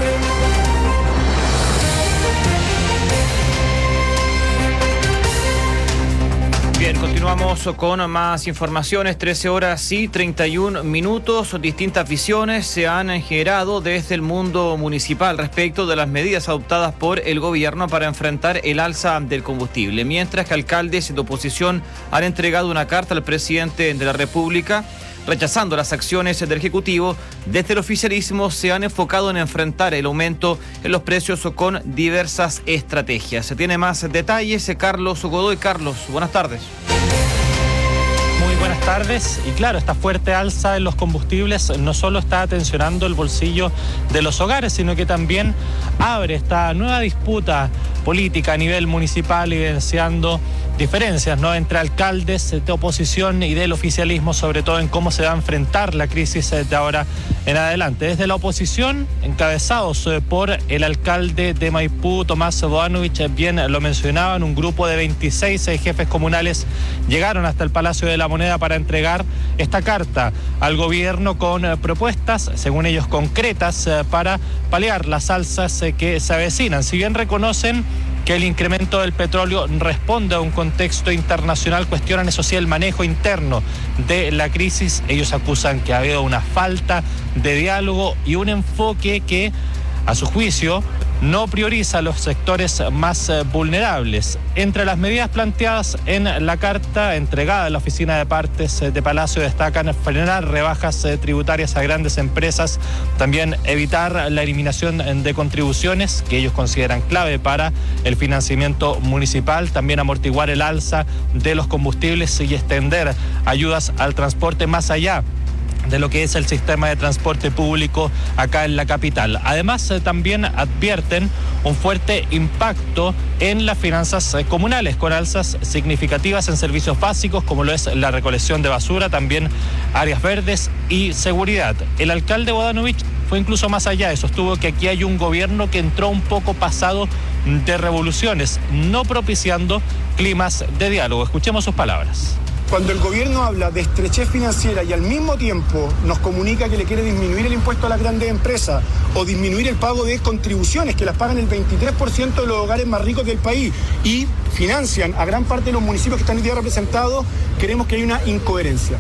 Bien, continuamos con más informaciones. trece horas y treinta y un minutos. Distintas visiones se han generado desde el mundo municipal respecto de las medidas adoptadas por el gobierno para enfrentar el alza del combustible. Mientras que alcaldes de oposición han entregado una carta al presidente de la República rechazando las acciones del Ejecutivo, desde el oficialismo se han enfocado en enfrentar el aumento en los precios con diversas estrategias. Se tiene más detalles, Carlos Godoy. Carlos, buenas tardes. Muy buenas tardes. Y claro, esta fuerte alza en los combustibles no solo está tensionando el bolsillo de los hogares, sino que también abre esta nueva disputa política a nivel municipal, evidenciando diferencias, ¿no?, entre alcaldes de oposición y del oficialismo, sobre todo en cómo se va a enfrentar la crisis de ahora en adelante. Desde la oposición, encabezados por el alcalde de Maipú, Tomás Bodanovich, bien lo mencionaban, un grupo de veintiséis jefes comunales llegaron hasta el Palacio de la Moneda para entregar esta carta al gobierno con propuestas, según ellos, concretas para paliar las alzas que se avecinan. Si bien reconocen que el incremento del petróleo responde a un contexto internacional, cuestionan eso sí el manejo interno de la crisis. Ellos acusan que ha habido una falta de diálogo y un enfoque que, a su juicio, no prioriza a los sectores más eh, vulnerables. Entre las medidas planteadas en la carta entregada a la Oficina de Partes eh, de Palacio destacan frenar rebajas eh, tributarias a grandes empresas, también evitar la eliminación de contribuciones que ellos consideran clave para el financiamiento municipal, también amortiguar el alza de los combustibles y extender ayudas al transporte más allá de lo que es el sistema de transporte público acá en la capital. Además, eh, también advierten un fuerte impacto en las finanzas eh, comunales, con alzas significativas en servicios básicos como lo es la recolección de basura, también áreas verdes y seguridad. El alcalde Bodanovich fue incluso más allá, sostuvo que aquí hay un gobierno que entró un poco pasado de revoluciones, no propiciando climas de diálogo. Escuchemos sus palabras. Cuando el gobierno habla de estrechez financiera y al mismo tiempo nos comunica que le quiere disminuir el impuesto a las grandes empresas o disminuir el pago de contribuciones que las pagan el veintitrés por ciento de los hogares más ricos del país y financian a gran parte de los municipios que están hoy día representados, creemos que hay una incoherencia.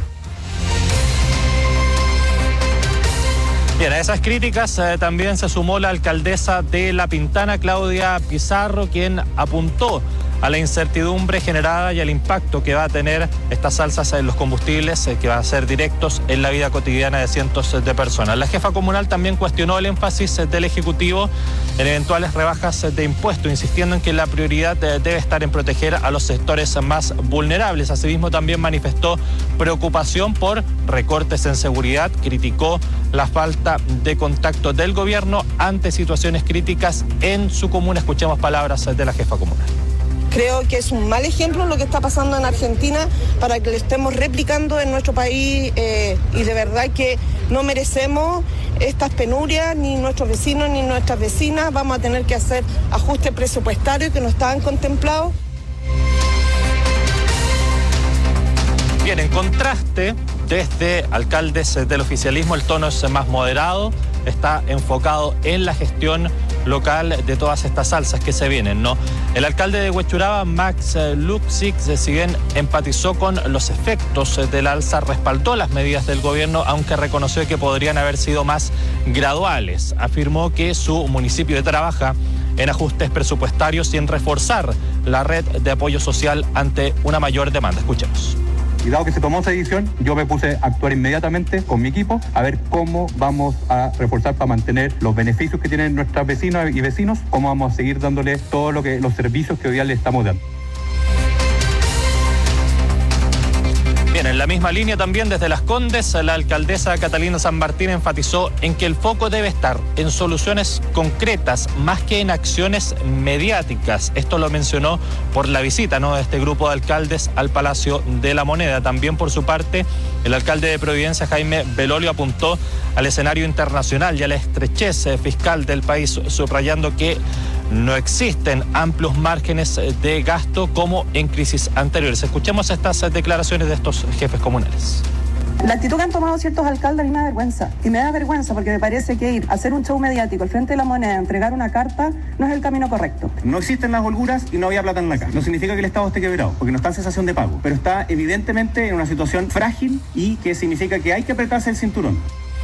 Bien, a esas críticas eh, también se sumó la alcaldesa de La Pintana, Claudia Pizarro, quien apuntó a la incertidumbre generada y al impacto que va a tener estas alzas en los combustibles, eh, que van a ser directos en la vida cotidiana de cientos de personas. La jefa comunal también cuestionó el énfasis eh, del Ejecutivo en eventuales rebajas eh, de impuestos, insistiendo en que la prioridad eh, debe estar en proteger a los sectores más vulnerables. Asimismo, también manifestó preocupación por recortes en seguridad, criticó la falta de contacto del gobierno ante situaciones críticas en su comuna. Escuchemos palabras de la jefa comunal. Creo que es un mal ejemplo lo que está pasando en Argentina para que lo estemos replicando en nuestro país eh, y de verdad que no merecemos estas penurias, ni nuestros vecinos ni nuestras vecinas. Vamos a tener que hacer ajustes presupuestarios que no estaban contemplados. Bien, en contraste, desde alcaldes del oficialismo el tono es más moderado, está enfocado en la gestión local de todas estas alzas que se vienen, ¿no? El alcalde de Huechuraba, Max Luxig, si bien empatizó con los efectos del alza, respaldó las medidas del gobierno, aunque reconoció que podrían haber sido más graduales. Afirmó que su municipio trabaja en ajustes presupuestarios y en reforzar la red de apoyo social ante una mayor demanda. Escuchemos. Y dado que se tomó esa decisión, yo me puse a actuar inmediatamente con mi equipo a ver cómo vamos a reforzar para mantener los beneficios que tienen nuestras vecinas y vecinos, cómo vamos a seguir dándole todos lo que, los servicios que hoy día le estamos dando. Bien, en la misma línea también desde Las Condes, la alcaldesa Catalina San Martín enfatizó en que el foco debe estar en soluciones concretas más que en acciones mediáticas. Esto lo mencionó por la visita, ¿no?, de este grupo de alcaldes al Palacio de la Moneda. También por su parte, el alcalde de Providencia, Jaime Belolio, apuntó al escenario internacional y a la estrechez fiscal del país, subrayando que no existen amplios márgenes de gasto como en crisis anteriores. Escuchemos estas declaraciones de estos jefes comunales. La actitud que han tomado ciertos alcaldes a mí me da vergüenza. Y me da vergüenza porque me parece que ir a hacer un show mediático al frente de la Moneda, entregar una carta, no es el camino correcto. No existen las holguras y no había plata en la caja. No significa que el Estado esté quebrado, porque no está en cesación de pago, pero está evidentemente en una situación frágil y que significa que hay que apretarse el cinturón.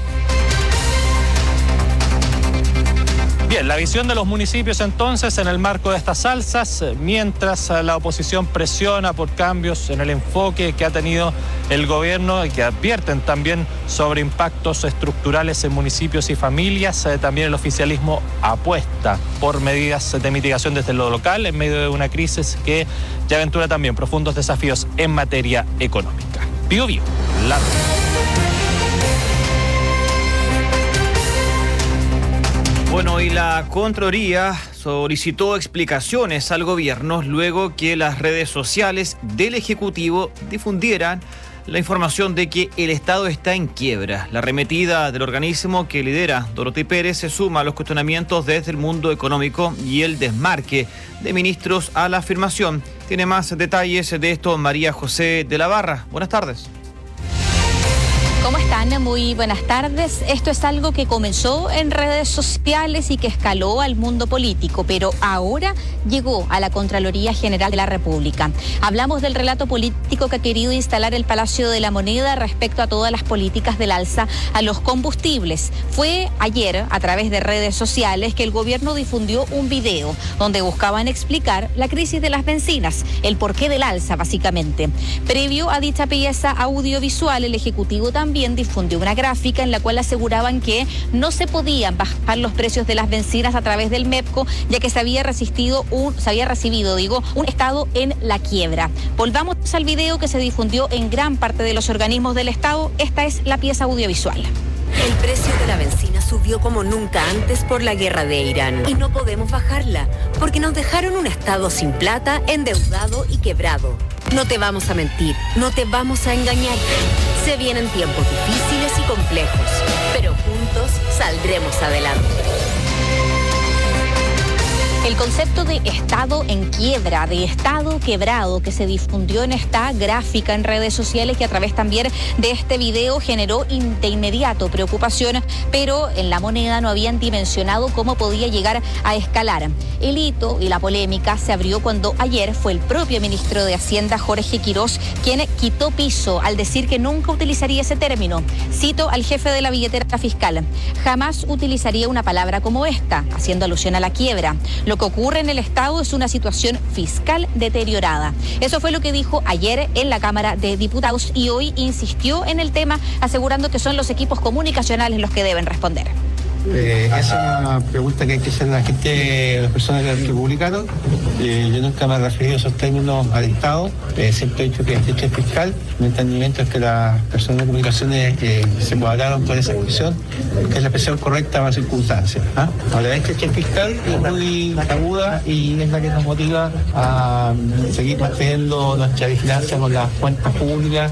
Bien, la visión de los municipios entonces en el marco de estas alzas, mientras la oposición presiona por cambios en el enfoque que ha tenido el gobierno y que advierten también sobre impactos estructurales en municipios y familias, también el oficialismo apuesta por medidas de mitigación desde lo local en medio de una crisis que ya aventura también profundos desafíos en materia económica. Bio Bio, la... Bueno, y la Contraloría solicitó explicaciones al gobierno luego que las redes sociales del Ejecutivo difundieran la información de que el Estado está en quiebra. La arremetida del organismo que lidera Dorothy Pérez se suma a los cuestionamientos desde el mundo económico y el desmarque de ministros a la afirmación. Tiene más detalles de esto María José de la Barra. Buenas tardes. ¿Cómo están? Muy buenas tardes. Esto es algo que comenzó en redes sociales y que escaló al mundo político, pero ahora llegó a la Contraloría General de la República. Hablamos del relato político que ha querido instalar el Palacio de la Moneda respecto a todas las políticas del alza a los combustibles. Fue ayer, a través de redes sociales, que el gobierno difundió un video donde buscaban explicar la crisis de las bencinas, el porqué del alza, básicamente. Previo a dicha pieza audiovisual, el Ejecutivo también difundió una gráfica en la cual aseguraban que no se podían bajar los precios de las bencinas a través del MEPCO, ya que se había resistido un, se había recibido, digo, un estado en la quiebra. Volvamos al video que se difundió en gran parte de los organismos del Estado. Esta es la pieza audiovisual. El precio de la bencina subió como nunca antes por la guerra de Irán. Y no podemos bajarla, porque nos dejaron un Estado sin plata, endeudado y quebrado. No te vamos a mentir, no te vamos a engañar. Se vienen tiempos difíciles y complejos, pero juntos saldremos adelante. El concepto de Estado en quiebra, de Estado quebrado, que se difundió en esta gráfica en redes sociales y a través también de este video generó de inmediato preocupación, pero en La Moneda no habían dimensionado cómo podía llegar a escalar. El hito y la polémica se abrió cuando ayer fue el propio ministro de Hacienda, Jorge Quirós, quien quitó piso al decir que nunca utilizaría ese término. Cito al jefe de la billetera fiscal: jamás utilizaría una palabra como esta, haciendo alusión a la quiebra. Lo que ocurre en el Estado es una situación fiscal deteriorada. Eso fue lo que dijo ayer en la Cámara de Diputados y hoy insistió en el tema, asegurando que son los equipos comunicacionales los que deben responder. Eh, esa es una pregunta que hay que hacer a la gente, a las personas que publicaron. Eh, yo nunca me he referido a esos términos al Estado. Eh, siempre he dicho que el estrechez fiscal, mi entendimiento es que las personas de comunicaciones eh, se cuadraron con esa expresión, que es la expresión correcta a las circunstancias. ¿ah? Ahora, la estrechez fiscal es muy aguda y es la que nos motiva a seguir manteniendo nuestra vigilancia con las cuentas públicas.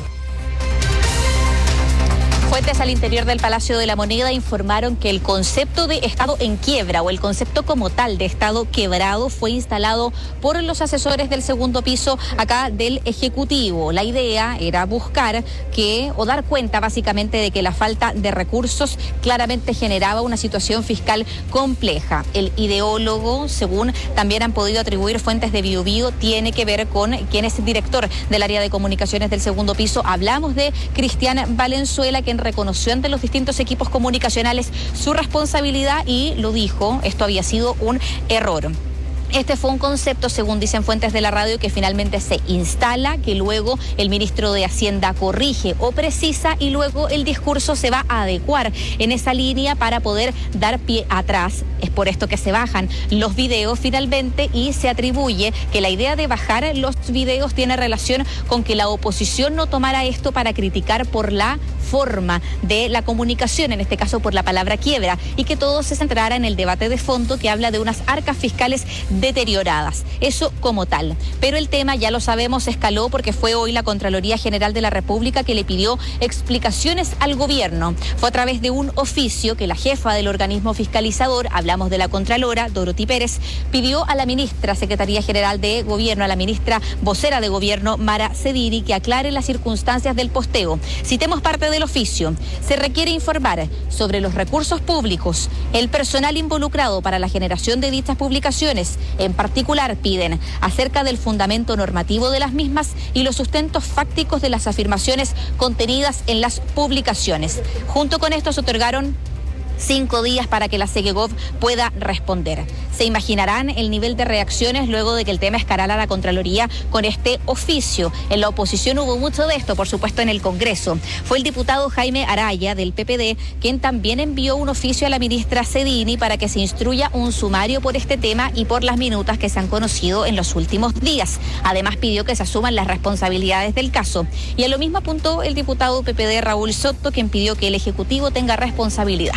Fuentes al interior del Palacio de la Moneda informaron que el concepto de Estado en quiebra o el concepto como tal de Estado quebrado fue instalado por los asesores del segundo piso acá del Ejecutivo. La idea era buscar que o dar cuenta básicamente de que la falta de recursos claramente generaba una situación fiscal compleja. El ideólogo, según también han podido atribuir fuentes de Bio Bio, tiene que ver con quien es el director del área de comunicaciones del segundo piso. Hablamos de Cristian Valenzuela, quien reconoció ante los distintos equipos comunicacionales su responsabilidad y lo dijo, esto había sido un error. Este fue un concepto, según dicen fuentes de la radio, que finalmente se instala, que luego el ministro de Hacienda corrige o precisa y luego el discurso se va a adecuar en esa línea para poder dar pie atrás. Es por esto que se bajan los videos finalmente y se atribuye que la idea de bajar los videos tiene relación con que la oposición no tomara esto para criticar por la forma de la comunicación, en este caso por la palabra quiebra, y que todo se centrara en el debate de fondo que habla de unas arcas fiscales deterioradas. Eso como tal. Pero el tema, ya lo sabemos, escaló porque fue hoy la Contraloría General de la República que le pidió explicaciones al gobierno. Fue a través de un oficio que la jefa del organismo fiscalizador, hablamos de la Contralora, Dorothy Pérez, pidió a la ministra Secretaría General de Gobierno, a la ministra vocera de Gobierno, Mara Cediri, que aclare las circunstancias del posteo. Citemos parte del oficio. Se requiere informar sobre los recursos públicos, el personal involucrado para la generación de dichas publicaciones. En particular, piden acerca del fundamento normativo de las mismas y los sustentos fácticos de las afirmaciones contenidas en las publicaciones. Junto con esto se otorgaron cinco días para que la Segegov pueda responder. Se imaginarán el nivel de reacciones luego de que el tema escalara a la Contraloría con este oficio. En la oposición hubo mucho de esto, por supuesto, en el Congreso. Fue el diputado Jaime Araya, del P P D, quien también envió un oficio a la ministra Cedini para que se instruya un sumario por este tema y por las minutas que se han conocido en los últimos días. Además, pidió que se asuman las responsabilidades del caso. Y a lo mismo apuntó el diputado P P D Raúl Soto, quien pidió que el Ejecutivo tenga responsabilidad.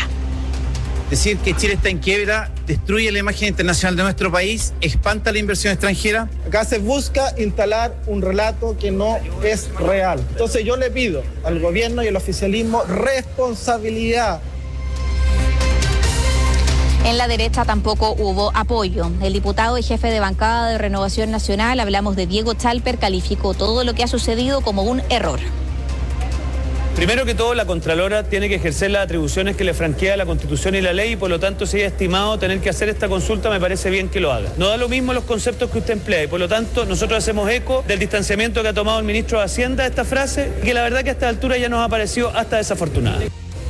Decir que Chile está en quiebra destruye la imagen internacional de nuestro país, espanta la inversión extranjera. Acá se busca instalar un relato que no es real. Entonces yo le pido al gobierno y al oficialismo responsabilidad. En la derecha tampoco hubo apoyo. El diputado y jefe de bancada de Renovación Nacional, hablamos de Diego Chalper, calificó todo lo que ha sucedido como un error. Primero que todo, la Contralora tiene que ejercer las atribuciones que le franquea la Constitución y la ley y por lo tanto, si haya estimado tener que hacer esta consulta, me parece bien que lo haga. No da lo mismo los conceptos que usted emplea y por lo tanto nosotros hacemos eco del distanciamiento que ha tomado el ministro de Hacienda de esta frase, que la verdad que a esta altura ya nos ha parecido hasta desafortunada.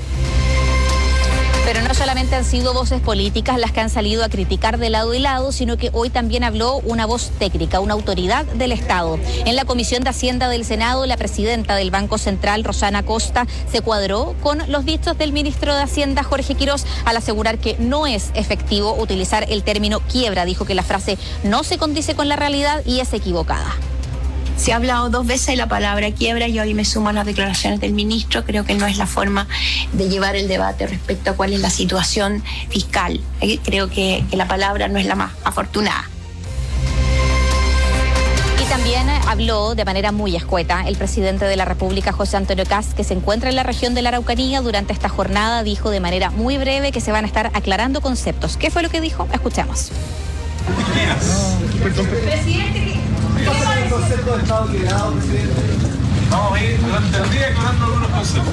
Pero no solamente han sido voces políticas las que han salido a criticar de lado y lado, sino que hoy también habló una voz técnica, una autoridad del Estado. En la Comisión de Hacienda del Senado, la presidenta del Banco Central, Rosana Costa, se cuadró con los dichos del ministro de Hacienda, Jorge Quirós, al asegurar que no es efectivo utilizar el término quiebra. Dijo que la frase no se condice con la realidad y es equivocada. Se ha hablado dos veces de la palabra quiebra y hoy me suman las declaraciones del ministro. Creo que no es la forma de llevar el debate respecto a cuál es la situación fiscal. Creo que, que la palabra no es la más afortunada. También habló de manera muy escueta el presidente de la República, José Antonio Kast, que se encuentra en la región de la Araucanía. Durante esta jornada dijo de manera muy breve que se van a estar aclarando conceptos. ¿Qué fue lo que dijo? Escuchemos. Presidente, ¿qué pasa el concepto de Estado liberado, presidente? Vamos a ir durante el día aclarando algunos conceptos.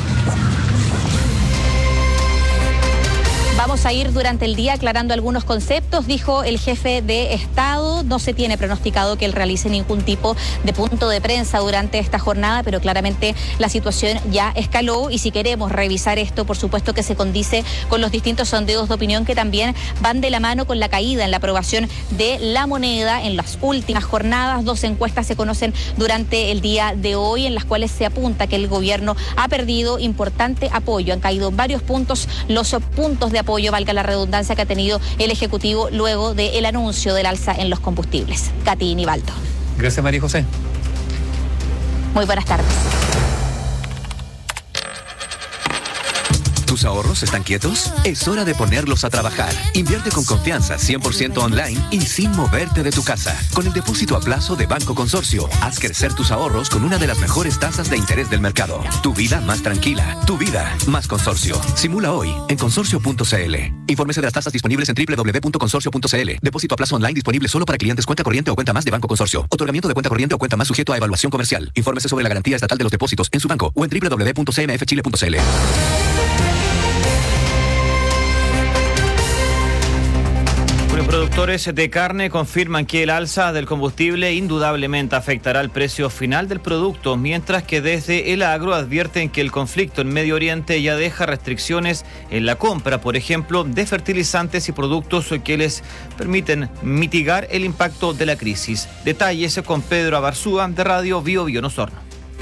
Vamos a ir durante el día aclarando algunos conceptos, dijo el jefe de Estado. No se tiene pronosticado que él realice ningún tipo de punto de prensa durante esta jornada, pero claramente la situación ya escaló y si queremos revisar esto, por supuesto que se condice con los distintos sondeos de opinión que también van de la mano con la caída en la aprobación de la moneda en las últimas jornadas. Dos encuestas se conocen durante el día de hoy en las cuales se apunta que el gobierno ha perdido importante apoyo. Han caído varios puntos los puntos de apoyo, valga la redundancia, que ha tenido el Ejecutivo luego del anuncio del alza en los combustibles. Katy Nivaldo. Gracias, María José. Muy buenas tardes. ¿Tus ahorros están quietos? Es hora de ponerlos a trabajar. Invierte con confianza, cien por ciento online y sin moverte de tu casa. Con el depósito a plazo de Banco Consorcio, haz crecer tus ahorros con una de las mejores tasas de interés del mercado. Tu vida más tranquila, tu vida más Consorcio. Simula hoy en consorcio punto c l. Infórmese de las tasas disponibles en doble u doble u doble u punto consorcio punto c l. Depósito a plazo online disponible solo para clientes cuenta corriente o cuenta más de Banco Consorcio. Otorgamiento de cuenta corriente o cuenta más sujeto a evaluación comercial. Infórmese sobre la garantía estatal de los depósitos en su banco o en doble u doble u doble u punto c m f chile punto c l. Los productores de carne confirman que el alza del combustible indudablemente afectará el precio final del producto, mientras que desde el agro advierten que el conflicto en Medio Oriente ya deja restricciones en la compra, por ejemplo, de fertilizantes y productos que les permiten mitigar el impacto de la crisis. Detalles con Pedro Abarzúa de Radio Bio Bio Osorno.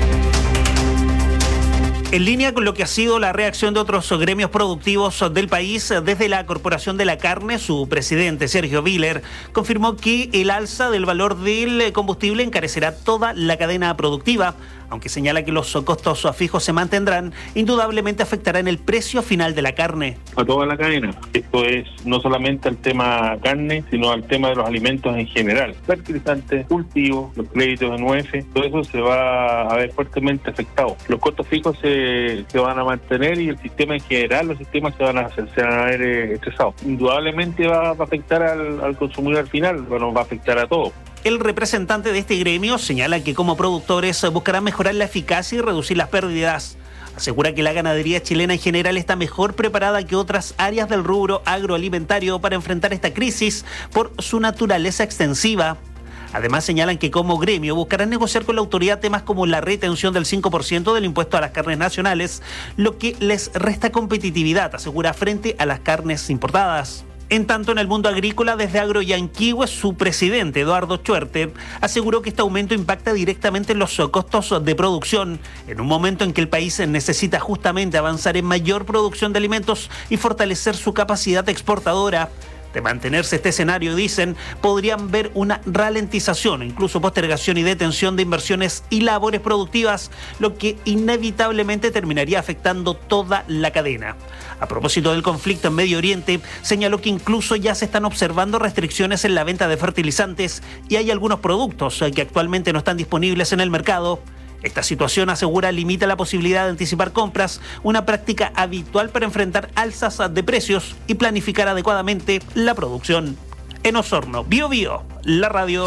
En línea con lo que ha sido la reacción de otros gremios productivos del país, desde la Corporación de la Carne, su presidente Sergio Viller confirmó que el alza del valor del combustible encarecerá toda la cadena productiva, aunque señala que los costos fijos se mantendrán, indudablemente afectará en el precio final de la carne. A toda la cadena. Esto es no solamente al tema carne, sino al tema de los alimentos en general. Fertilizantes, cultivos, los créditos en U E F, todo eso se va a ver fuertemente afectado. Los costos fijos se, se van a mantener y el sistema en general, los sistemas se van a, se van a ver eh, estresados. Indudablemente va, va a afectar al, al consumidor final, bueno, va a afectar a todos. El representante de este gremio señala que como productores buscarán mejorar la eficacia y reducir las pérdidas. Asegura que la ganadería chilena en general está mejor preparada que otras áreas del rubro agroalimentario para enfrentar esta crisis por su naturaleza extensiva. Además señalan que como gremio buscarán negociar con la autoridad temas como la retención del cinco por ciento del impuesto a las carnes nacionales, lo que les resta competitividad, asegura, frente a las carnes importadas. En tanto, en el mundo agrícola, desde Agroyanquihue, su presidente, Eduardo Chuerte, aseguró que este aumento impacta directamente en los costos de producción, en un momento en que el país necesita justamente avanzar en mayor producción de alimentos y fortalecer su capacidad exportadora. De mantenerse este escenario, dicen, podrían ver una ralentización, incluso postergación y detención de inversiones y labores productivas, lo que inevitablemente terminaría afectando toda la cadena. A propósito del conflicto en Medio Oriente, señaló que incluso ya se están observando restricciones en la venta de fertilizantes y hay algunos productos que actualmente no están disponibles en el mercado. Esta situación, asegura, limita la posibilidad de anticipar compras, una práctica habitual para enfrentar alzas de precios y planificar adecuadamente la producción. En Osorno, Bio Bio, la radio.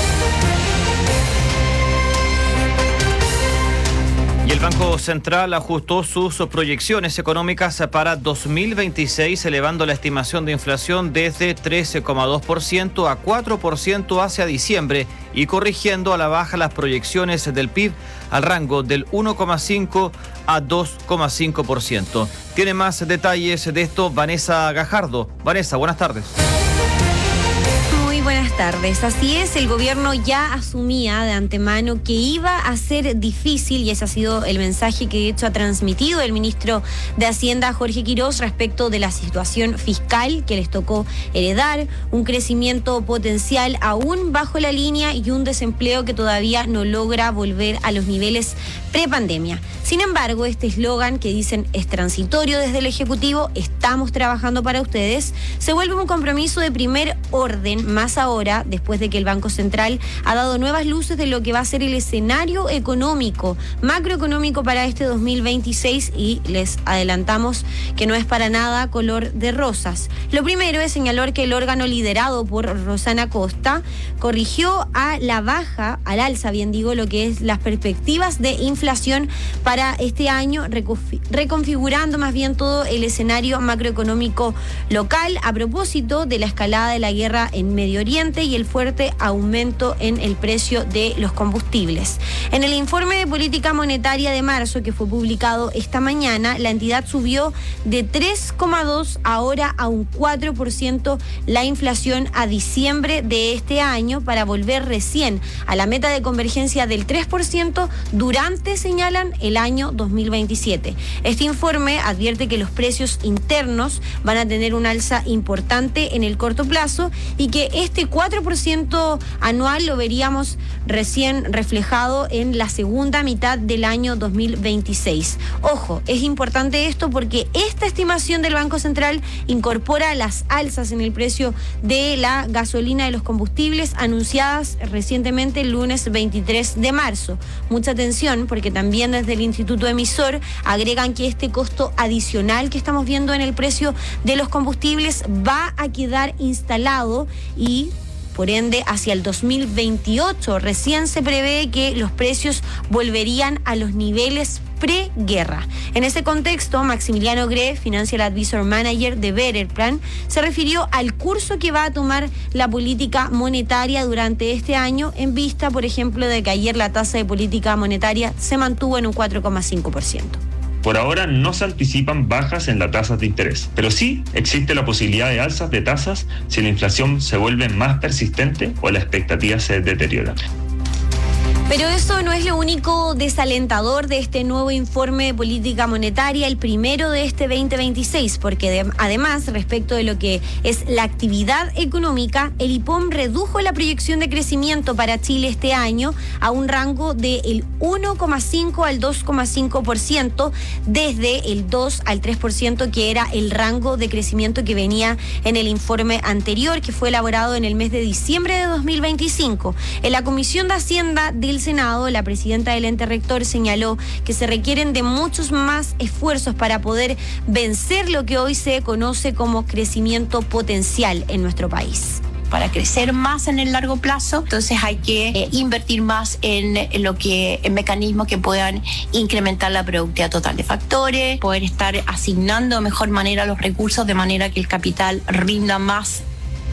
Y el Banco Central ajustó sus proyecciones económicas para dos mil veintiséis, elevando la estimación de inflación desde trece coma dos por ciento a cuatro por ciento hacia diciembre y corrigiendo a la baja las proyecciones del P I B al rango del uno coma cinco a dos coma cinco por ciento. Tiene más detalles de esto Vanessa Gajardo. Vanessa, buenas tardes. Buenas tardes. Así es, el gobierno ya asumía de antemano que iba a ser difícil y ese ha sido el mensaje que de hecho ha transmitido el ministro de Hacienda, Jorge Quirós, respecto de la situación fiscal que les tocó heredar, un crecimiento potencial aún bajo la línea y un desempleo que todavía no logra volver a los niveles prepandemia. Sin embargo, este eslogan que dicen es transitorio desde el Ejecutivo, estamos trabajando para ustedes, se vuelve un compromiso de primer orden más esta hora, después de que el Banco Central ha dado nuevas luces de lo que va a ser el escenario económico, macroeconómico para este dos mil veintiséis, y les adelantamos que no es para nada color de rosas. Lo primero es señalar que el órgano liderado por Rosana Costa corrigió a la baja, al alza, bien digo, lo que es las perspectivas de inflación para este año, reconfigurando más bien todo el escenario macroeconómico local a propósito de la escalada de la guerra en Medio Oriente y el fuerte aumento en el precio de los combustibles. En el informe de política monetaria de marzo que fue publicado esta mañana, la entidad subió de tres coma dos ahora a un cuatro por ciento la inflación a diciembre de este año, para volver recién a la meta de convergencia del tres por ciento durante, señalan, el año dos mil veintisiete. Este informe advierte que los precios internos van a tener un alza importante en el corto plazo y que este cuatro por ciento anual lo veríamos recién reflejado en la segunda mitad del año dos mil veintiséis. Ojo, es importante esto porque esta estimación del Banco Central incorpora las alzas en el precio de la gasolina, de los combustibles, anunciadas recientemente el lunes veintitrés de marzo. Mucha atención, porque también desde el Instituto Emisor agregan que este costo adicional que estamos viendo en el precio de los combustibles va a quedar instalado y, por ende, hacia el dos mil veintiocho recién se prevé que los precios volverían a los niveles preguerra. En ese contexto, Maximiliano Gre, Financial Advisor Manager de Betterplan, se refirió al curso que va a tomar la política monetaria durante este año, en vista, por ejemplo, de que ayer la tasa de política monetaria se mantuvo en un cuatro coma cinco por ciento. Por ahora no se anticipan bajas en las tasas de interés, pero sí existe la posibilidad de alzas de tasas si la inflación se vuelve más persistente o la expectativa se deteriora. Pero eso no es lo único desalentador de este nuevo informe de política monetaria, el primero de este veinte veintiséis, porque de, además, respecto de lo que es la actividad económica, el I P O M redujo la proyección de crecimiento para Chile este año a un rango del uno coma cinco al dos coma cinco por ciento, desde el dos al tres por ciento, que era el rango de crecimiento que venía en el informe anterior, que fue elaborado en el mes de diciembre de dos mil veinticinco. En la Comisión de Hacienda del Senado, la presidenta del ente rector señaló que se requieren de muchos más esfuerzos para poder vencer lo que hoy se conoce como crecimiento potencial en nuestro país. Para crecer más en el largo plazo, entonces hay que eh, invertir más en, en lo que en mecanismos que puedan incrementar la productividad total de factores, poder estar asignando de mejor manera los recursos de manera que el capital rinda más.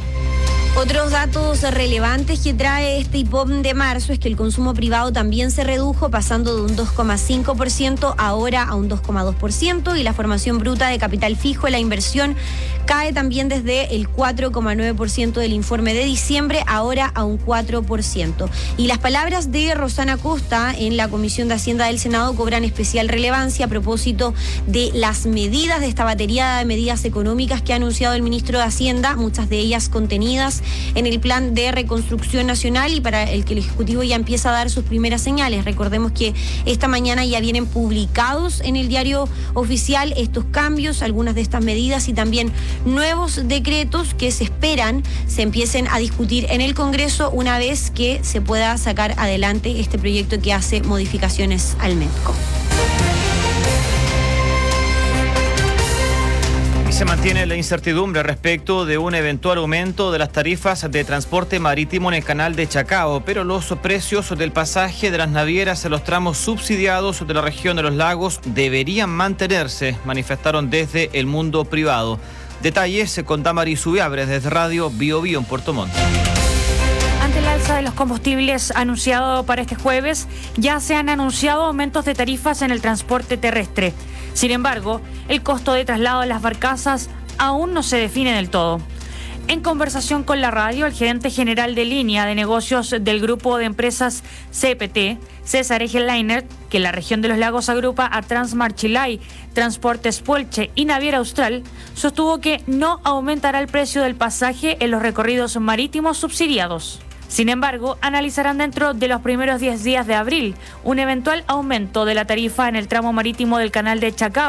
Otros datos relevantes que trae este I P O M de marzo es que el consumo privado también se redujo, pasando de un dos coma cinco por ciento ahora a un dos coma dos por ciento, y la formación bruta de capital fijo, la inversión, cae también desde el cuatro coma nueve por ciento del informe de diciembre, ahora a un cuatro por ciento. Y las palabras de Rosana Costa en la Comisión de Hacienda del Senado cobran especial relevancia a propósito de las medidas de esta batería de medidas económicas que ha anunciado el ministro de Hacienda, muchas de ellas contenidas en el Plan de Reconstrucción Nacional y para el que el Ejecutivo ya empieza a dar sus primeras señales. Recordemos que esta mañana ya vienen publicados en el diario oficial estos cambios, algunas de estas medidas y también nuevos decretos que se esperan se empiecen a discutir en el Congreso una vez que se pueda sacar adelante este proyecto que hace modificaciones al MEDCO. Se mantiene la incertidumbre respecto de un eventual aumento de las tarifas de transporte marítimo en el canal de Chacao, pero los precios del pasaje de las navieras en los tramos subsidiados de la región de los lagos deberían mantenerse, manifestaron desde el mundo privado. Detalles con Damaris Ubiabre desde Radio Bio Bio en Puerto Montt. Ante el alza de los combustibles anunciado para este jueves, ya se han anunciado aumentos de tarifas en el transporte terrestre. Sin embargo, el costo de traslado de las barcazas aún no se define del todo. En conversación con la radio, el gerente general de línea de negocios del grupo de empresas C P T, César Egelleiner, que en la región de los lagos agrupa a Transmarchilay, Transportes Puelche y Naviera Austral, sostuvo que no aumentará el precio del pasaje en los recorridos marítimos subsidiados. Sin embargo, analizarán dentro de los primeros diez días de abril un eventual aumento de la tarifa en el tramo marítimo del canal de Chacao,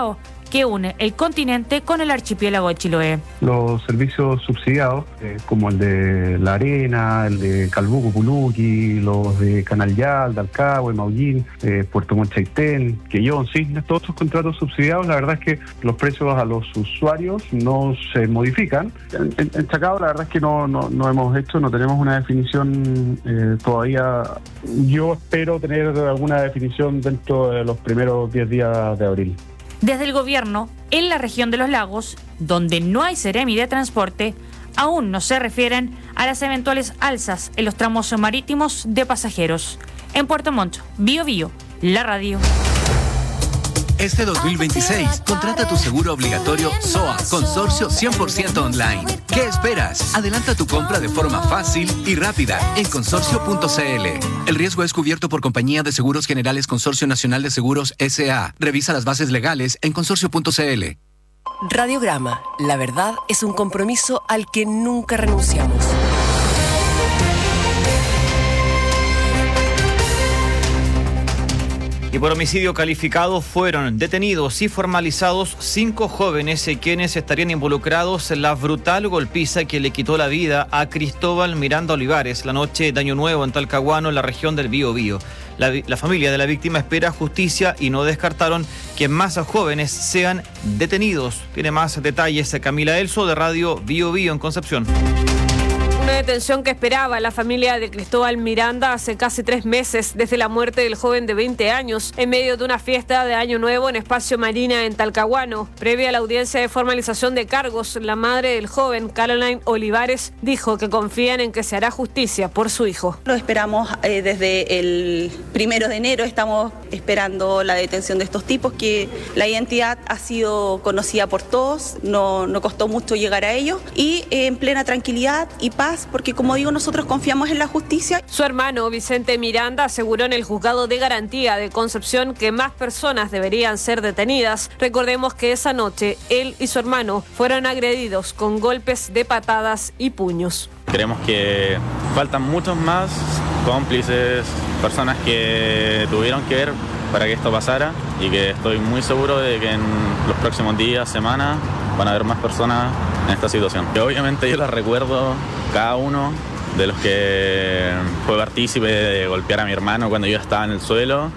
que une el continente con el archipiélago de Chiloé. Los servicios subsidiados, eh, como el de La Arena, el de Calbuco, Puluqui, los de Canal Yal, Dalcahue, Maullín, eh, Puerto Montt, Chaitén, Quellón, Cisnes, todos estos contratos subsidiados, la verdad es que los precios a los usuarios no se modifican. En, en, en Chacao la verdad es que no, no, no hemos hecho, no tenemos una definición eh, todavía. Yo espero tener alguna definición dentro de los primeros diez días de abril. Desde el gobierno, en la región de los lagos, donde no hay Seremi de transporte, aún no se refieren a las eventuales alzas en los tramos marítimos de pasajeros. En Puerto Montt, Bío Bío, la radio. Este dos mil veintiséis, contrata tu seguro obligatorio S O A Consorcio cien por ciento online. ¿Qué esperas? Adelanta tu compra de forma fácil y rápida en consorcio punto c l. El riesgo es cubierto por Compañía de Seguros Generales Consorcio Nacional de Seguros S A. Revisa las bases legales en consorcio punto c l. Radiograma. La verdad es un compromiso al que nunca renunciamos. Y por homicidio calificado fueron detenidos y formalizados cinco jóvenes quienes estarían involucrados en la brutal golpiza que le quitó la vida a Cristóbal Miranda Olivares la noche de Año Nuevo en Talcahuano, en la región del Bío Bío. La, la familia de la víctima espera justicia y no descartaron que más jóvenes sean detenidos. Tiene más detalles Camila Elso de Radio Bío Bío en Concepción. Una detención que esperaba la familia de Cristóbal Miranda hace casi tres meses desde la muerte del joven de veinte años en medio de una fiesta de Año Nuevo en Espacio Marina en Talcahuano. Previa a la audiencia de formalización de cargos, la madre del joven, Caroline Olivares, dijo que confían en que se hará justicia por su hijo. Lo esperamos eh, desde el primero de enero, estamos esperando la detención de estos tipos, que la identidad ha sido conocida por todos, no, no costó mucho llegar a ellos y eh, en plena tranquilidad y paz, porque como digo, nosotros confiamos en la justicia. Su hermano, Vicente Miranda, aseguró en el juzgado de garantía de Concepción que más personas deberían ser detenidas. Recordemos que esa noche él y su hermano fueron agredidos con golpes de patadas y puños. Creemos que faltan muchos más cómplices, personas que tuvieron que ver para que esto pasara, y que estoy muy seguro de que en los próximos días, semanas, van a haber más personas en esta situación. Y obviamente yo las recuerdo, cada uno de los que fue partícipe de golpear a mi hermano cuando yo estaba en el suelo,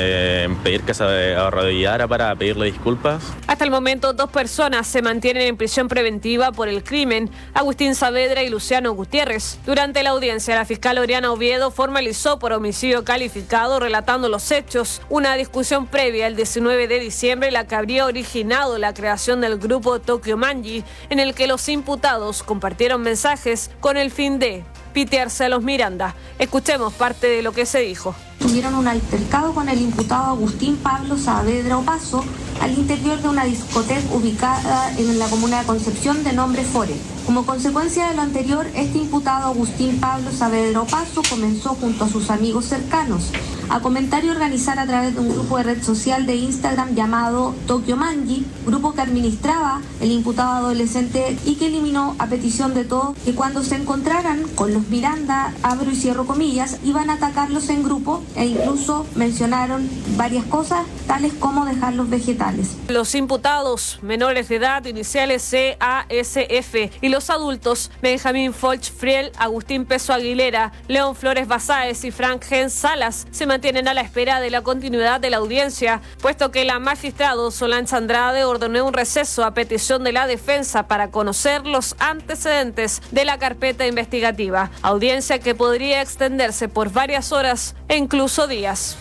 de pedir que se arrodillara para pedirle disculpas. Hasta el momento, dos personas se mantienen en prisión preventiva por el crimen, Agustín Saavedra y Luciano Gutiérrez. Durante la audiencia, la fiscal Oriana Oviedo formalizó por homicidio calificado relatando los hechos, una discusión previa el diecinueve de diciembre, la que habría originado la creación del grupo Tokyo Manji, en el que los imputados compartieron mensajes con el fin de pitearse a los Miranda. Escuchemos parte de lo que se dijo. Tuvieron un altercado con el imputado Agustín Pablo Saavedra Opaso al interior de una discoteca ubicada en la comuna de Concepción de nombre Fore. Como consecuencia de lo anterior, este imputado Agustín Pablo Saavedra Opaso comenzó junto a sus amigos cercanos a comentar y organizar a través de un grupo de red social de Instagram llamado Tokyo Manji, grupo que administraba el imputado adolescente y que eliminó a petición de todos que cuando se encontraran con los Miranda, abro y cierro comillas, iban a atacarlos en grupo e incluso mencionaron varias cosas tales como dejarlos vegetales. Los imputados menores de edad, iniciales C A S F, y los adultos Benjamín Folch Friel, Agustín Peso Aguilera, León Flores Basáez y Frank Gens Salas se mantienen a la espera de la continuidad de la audiencia, puesto que la magistrado Solange Andrade ordenó un receso a petición de la defensa para conocer los antecedentes de la carpeta investigativa, audiencia que podría extenderse por varias horas e incluso días.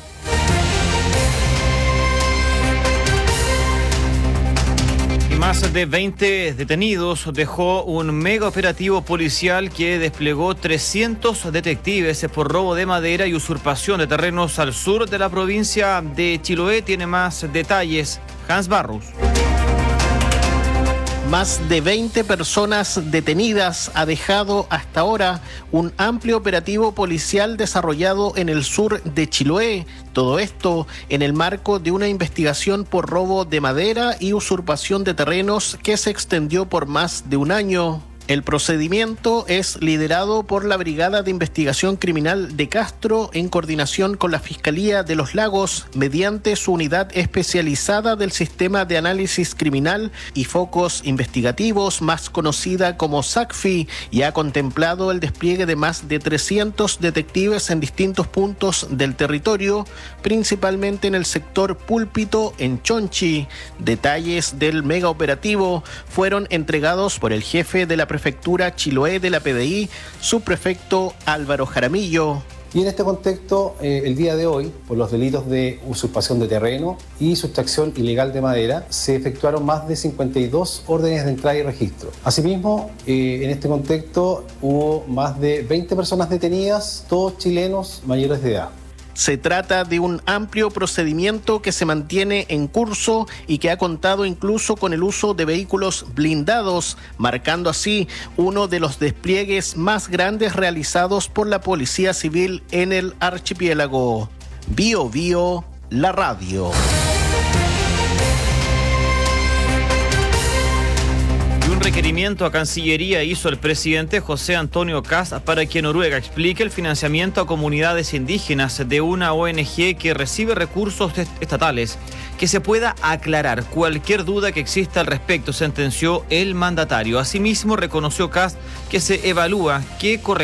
Más de veinte detenidos dejó un mega operativo policial que desplegó trescientos detectives por robo de madera y usurpación de terrenos al sur de la provincia de Chiloé. Tiene más detalles Hans Barros. Más de veinte personas detenidas ha dejado hasta ahora un amplio operativo policial desarrollado en el sur de Chiloé. Todo esto en el marco de una investigación por robo de madera y usurpación de terrenos que se extendió por más de un año. El procedimiento es liderado por la Brigada de Investigación Criminal de Castro en coordinación con la Fiscalía de los Lagos mediante su unidad especializada del Sistema de Análisis Criminal y Focos Investigativos, más conocida como SACFI, y ha contemplado el despliegue de más de trescientos detectives en distintos puntos del territorio, principalmente en el sector Púlpito en Chonchi. Detalles del mega operativo fueron entregados por el jefe de la Prefectura Chiloé de la P D I, subprefecto Álvaro Jaramillo. Y en este contexto, eh, el día de hoy, por los delitos de usurpación de terreno y sustracción ilegal de madera, se efectuaron más de cincuenta y dos órdenes de entrada y registro. Asimismo, eh, en este contexto hubo más de veinte personas detenidas, todos chilenos mayores de edad. Se trata de un amplio procedimiento que se mantiene en curso y que ha contado incluso con el uso de vehículos blindados, marcando así uno de los despliegues más grandes realizados por la Policía Civil en el archipiélago. Bio Bio, la radio. Un requerimiento a Cancillería hizo el presidente José Antonio Kast para que Noruega explique el financiamiento a comunidades indígenas de una O N G que recibe recursos estatales. Que se pueda aclarar cualquier duda que exista al respecto, sentenció el mandatario. Asimismo, reconoció Kast que se evalúa qué corresponde